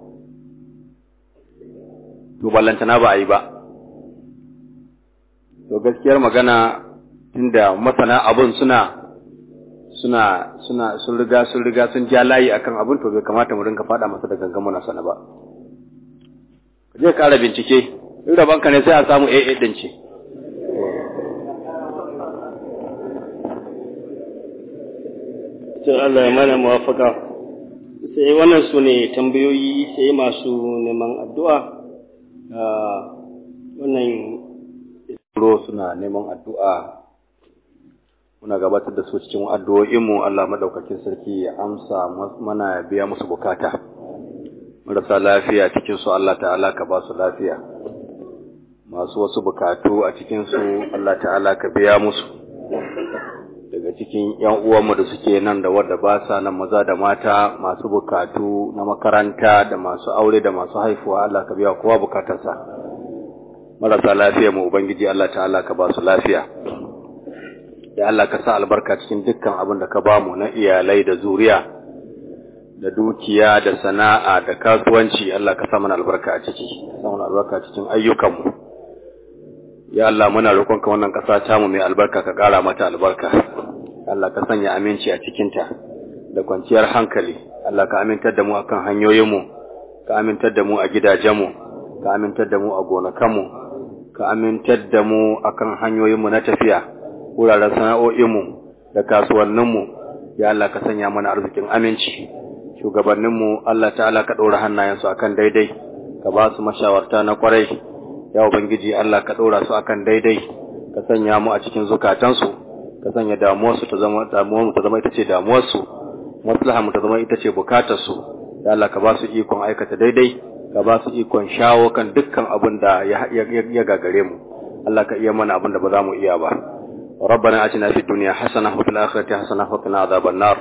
To ballantana ba a yi ba. To gaskiyar magana, tunda masana abun sun riga sun ja layi akan abun, to bai kamata mu rinka fada masa da gangan muna sana ba. Je ƙara bincike, in rabanka ne sai a samu AA din ce.
To Allah ya mana muwafaka. Sai wannan su ne tambayoyi, sai masu neman addu'a. Wannan
suna neman addu'a, muna gabatar da su cikin addu'o'inmu. Allah madaukakin sarki ya amsa mana, ya biya musu bukata. Marasa lafiya cikin su Allah ta'ala ka ba su lafiya, masu wasu bukatu a cikin su Allah ta'ala ka biya musu. Daga cikin ‘yan uwanmu da suke nan da wadda ba sa nan, maza da mata, masu bukatu na makaranta da masu aure da masu haifuwa, Allah ka biya kowa bukatarsa. Marasa lafiya mu Ubangiji Allah ta'ala ka ba su lafiya. Ya Allah ka sa albarka cikin dukkan abin da ka ba mu na iyalai da zuriya, da dukiya da sana'a da kasuwanci. Allah ka sa mana albarka a ciki, sa mana albarka cikin ayyukanmu. Ya Allah muna roƙonka wannan ƙasa ta mu mai albarka ka ƙara mata albarka. Allah ka sanya aminci a cikinta da kwanciyar hankali. Allah ka amintar da mu akan hanyoyinmu, ka amintar da mu a gidajenmu, ka amintar da mu a gonakanmu, ka amintar da mu akan hanyoyinmu na tafiya, wuraren sana'o'inmu da kasuwanninmu. Ya Allah ka sanya mana arzikin aminci. Shugabanninmu Allah ta'ala ka ɗora hannayensu akan daidai, ka ba su mashawarta na ƙwarai. Ya Ubangiji Allah ka ɗora su akan daidai, ka sanya mu a cikin zukatansu, ka sanya damuwarsu ta zama ita ce damuwarsu, maslaha mu ta zama ita ce bukatarsu. Ya Allah ka ba su ikon aikata daidai, ka ba su ikon shawo kan dukkan abin da ya gagare mu. Allah ka iya mana abin da ba za mu iya ba. ربنا آتنا في الدنيا حسنة وفي الآخرة حسنة وقنا عذاب النار.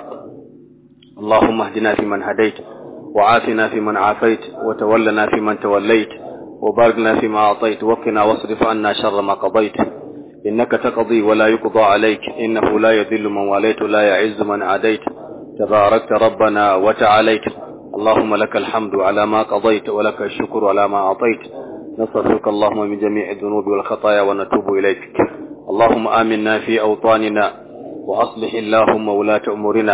اللهم اهدنا فيمن هديت، وعافنا فيمن عافيت، وتولنا فيمن توليت، وبارك لنا فيما أعطيت، وقنا واصرف عنا شر ما قضيت. إنك تقضي ولا يقضى عليك، إنه لا يذل من واليت ولا يعز من عاديت. تباركت ربنا وتعاليت. اللهم لك الحمد على ما قضيت، ولك الشكر على ما أعطيت. نستغفرك اللهم من جميع الذنوب والخطايا ونتوب إليك. اللهم آمنا في أوطاننا، وأصلح اللهم ولاة أمورنا،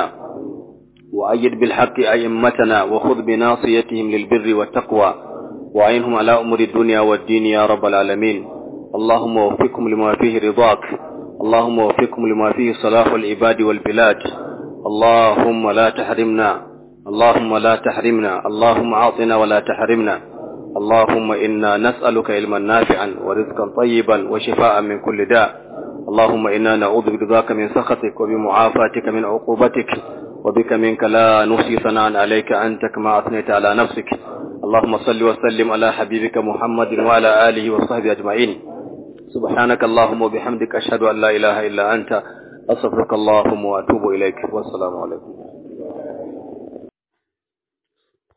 وأيد بالحق أئمتنا، وخذ بناصيتهم للبر والتقوى، وأعينهم على أمور الدنيا والدين يا رب العالمين. اللهم وفقهم لما فيه رضاك، اللهم وفقهم لما فيه صلاح العباد والبلاد. اللهم لا تحرمنا، اللهم لا تحرمنا، اللهم أعطنا ولا تحرمنا. اللهم إنا نسألك علما نافعا ورزقا طيبا وشفاء من كل داء. اللهم إنا نعوذ برضاك من سخطك وبمعافاتك من عقوبتك، وبك منك لا نحصي ثناء عليك أنت كما أثنيت على نفسك. اللهم صل وسلم على حبيبك محمد وعلى آله وصحبه أجمعين. سبحانك اللهم وبحمدك أشهد أن لا إله إلا أنت، أستغفرك اللهم وأتوب إليك، والسلام عليكم.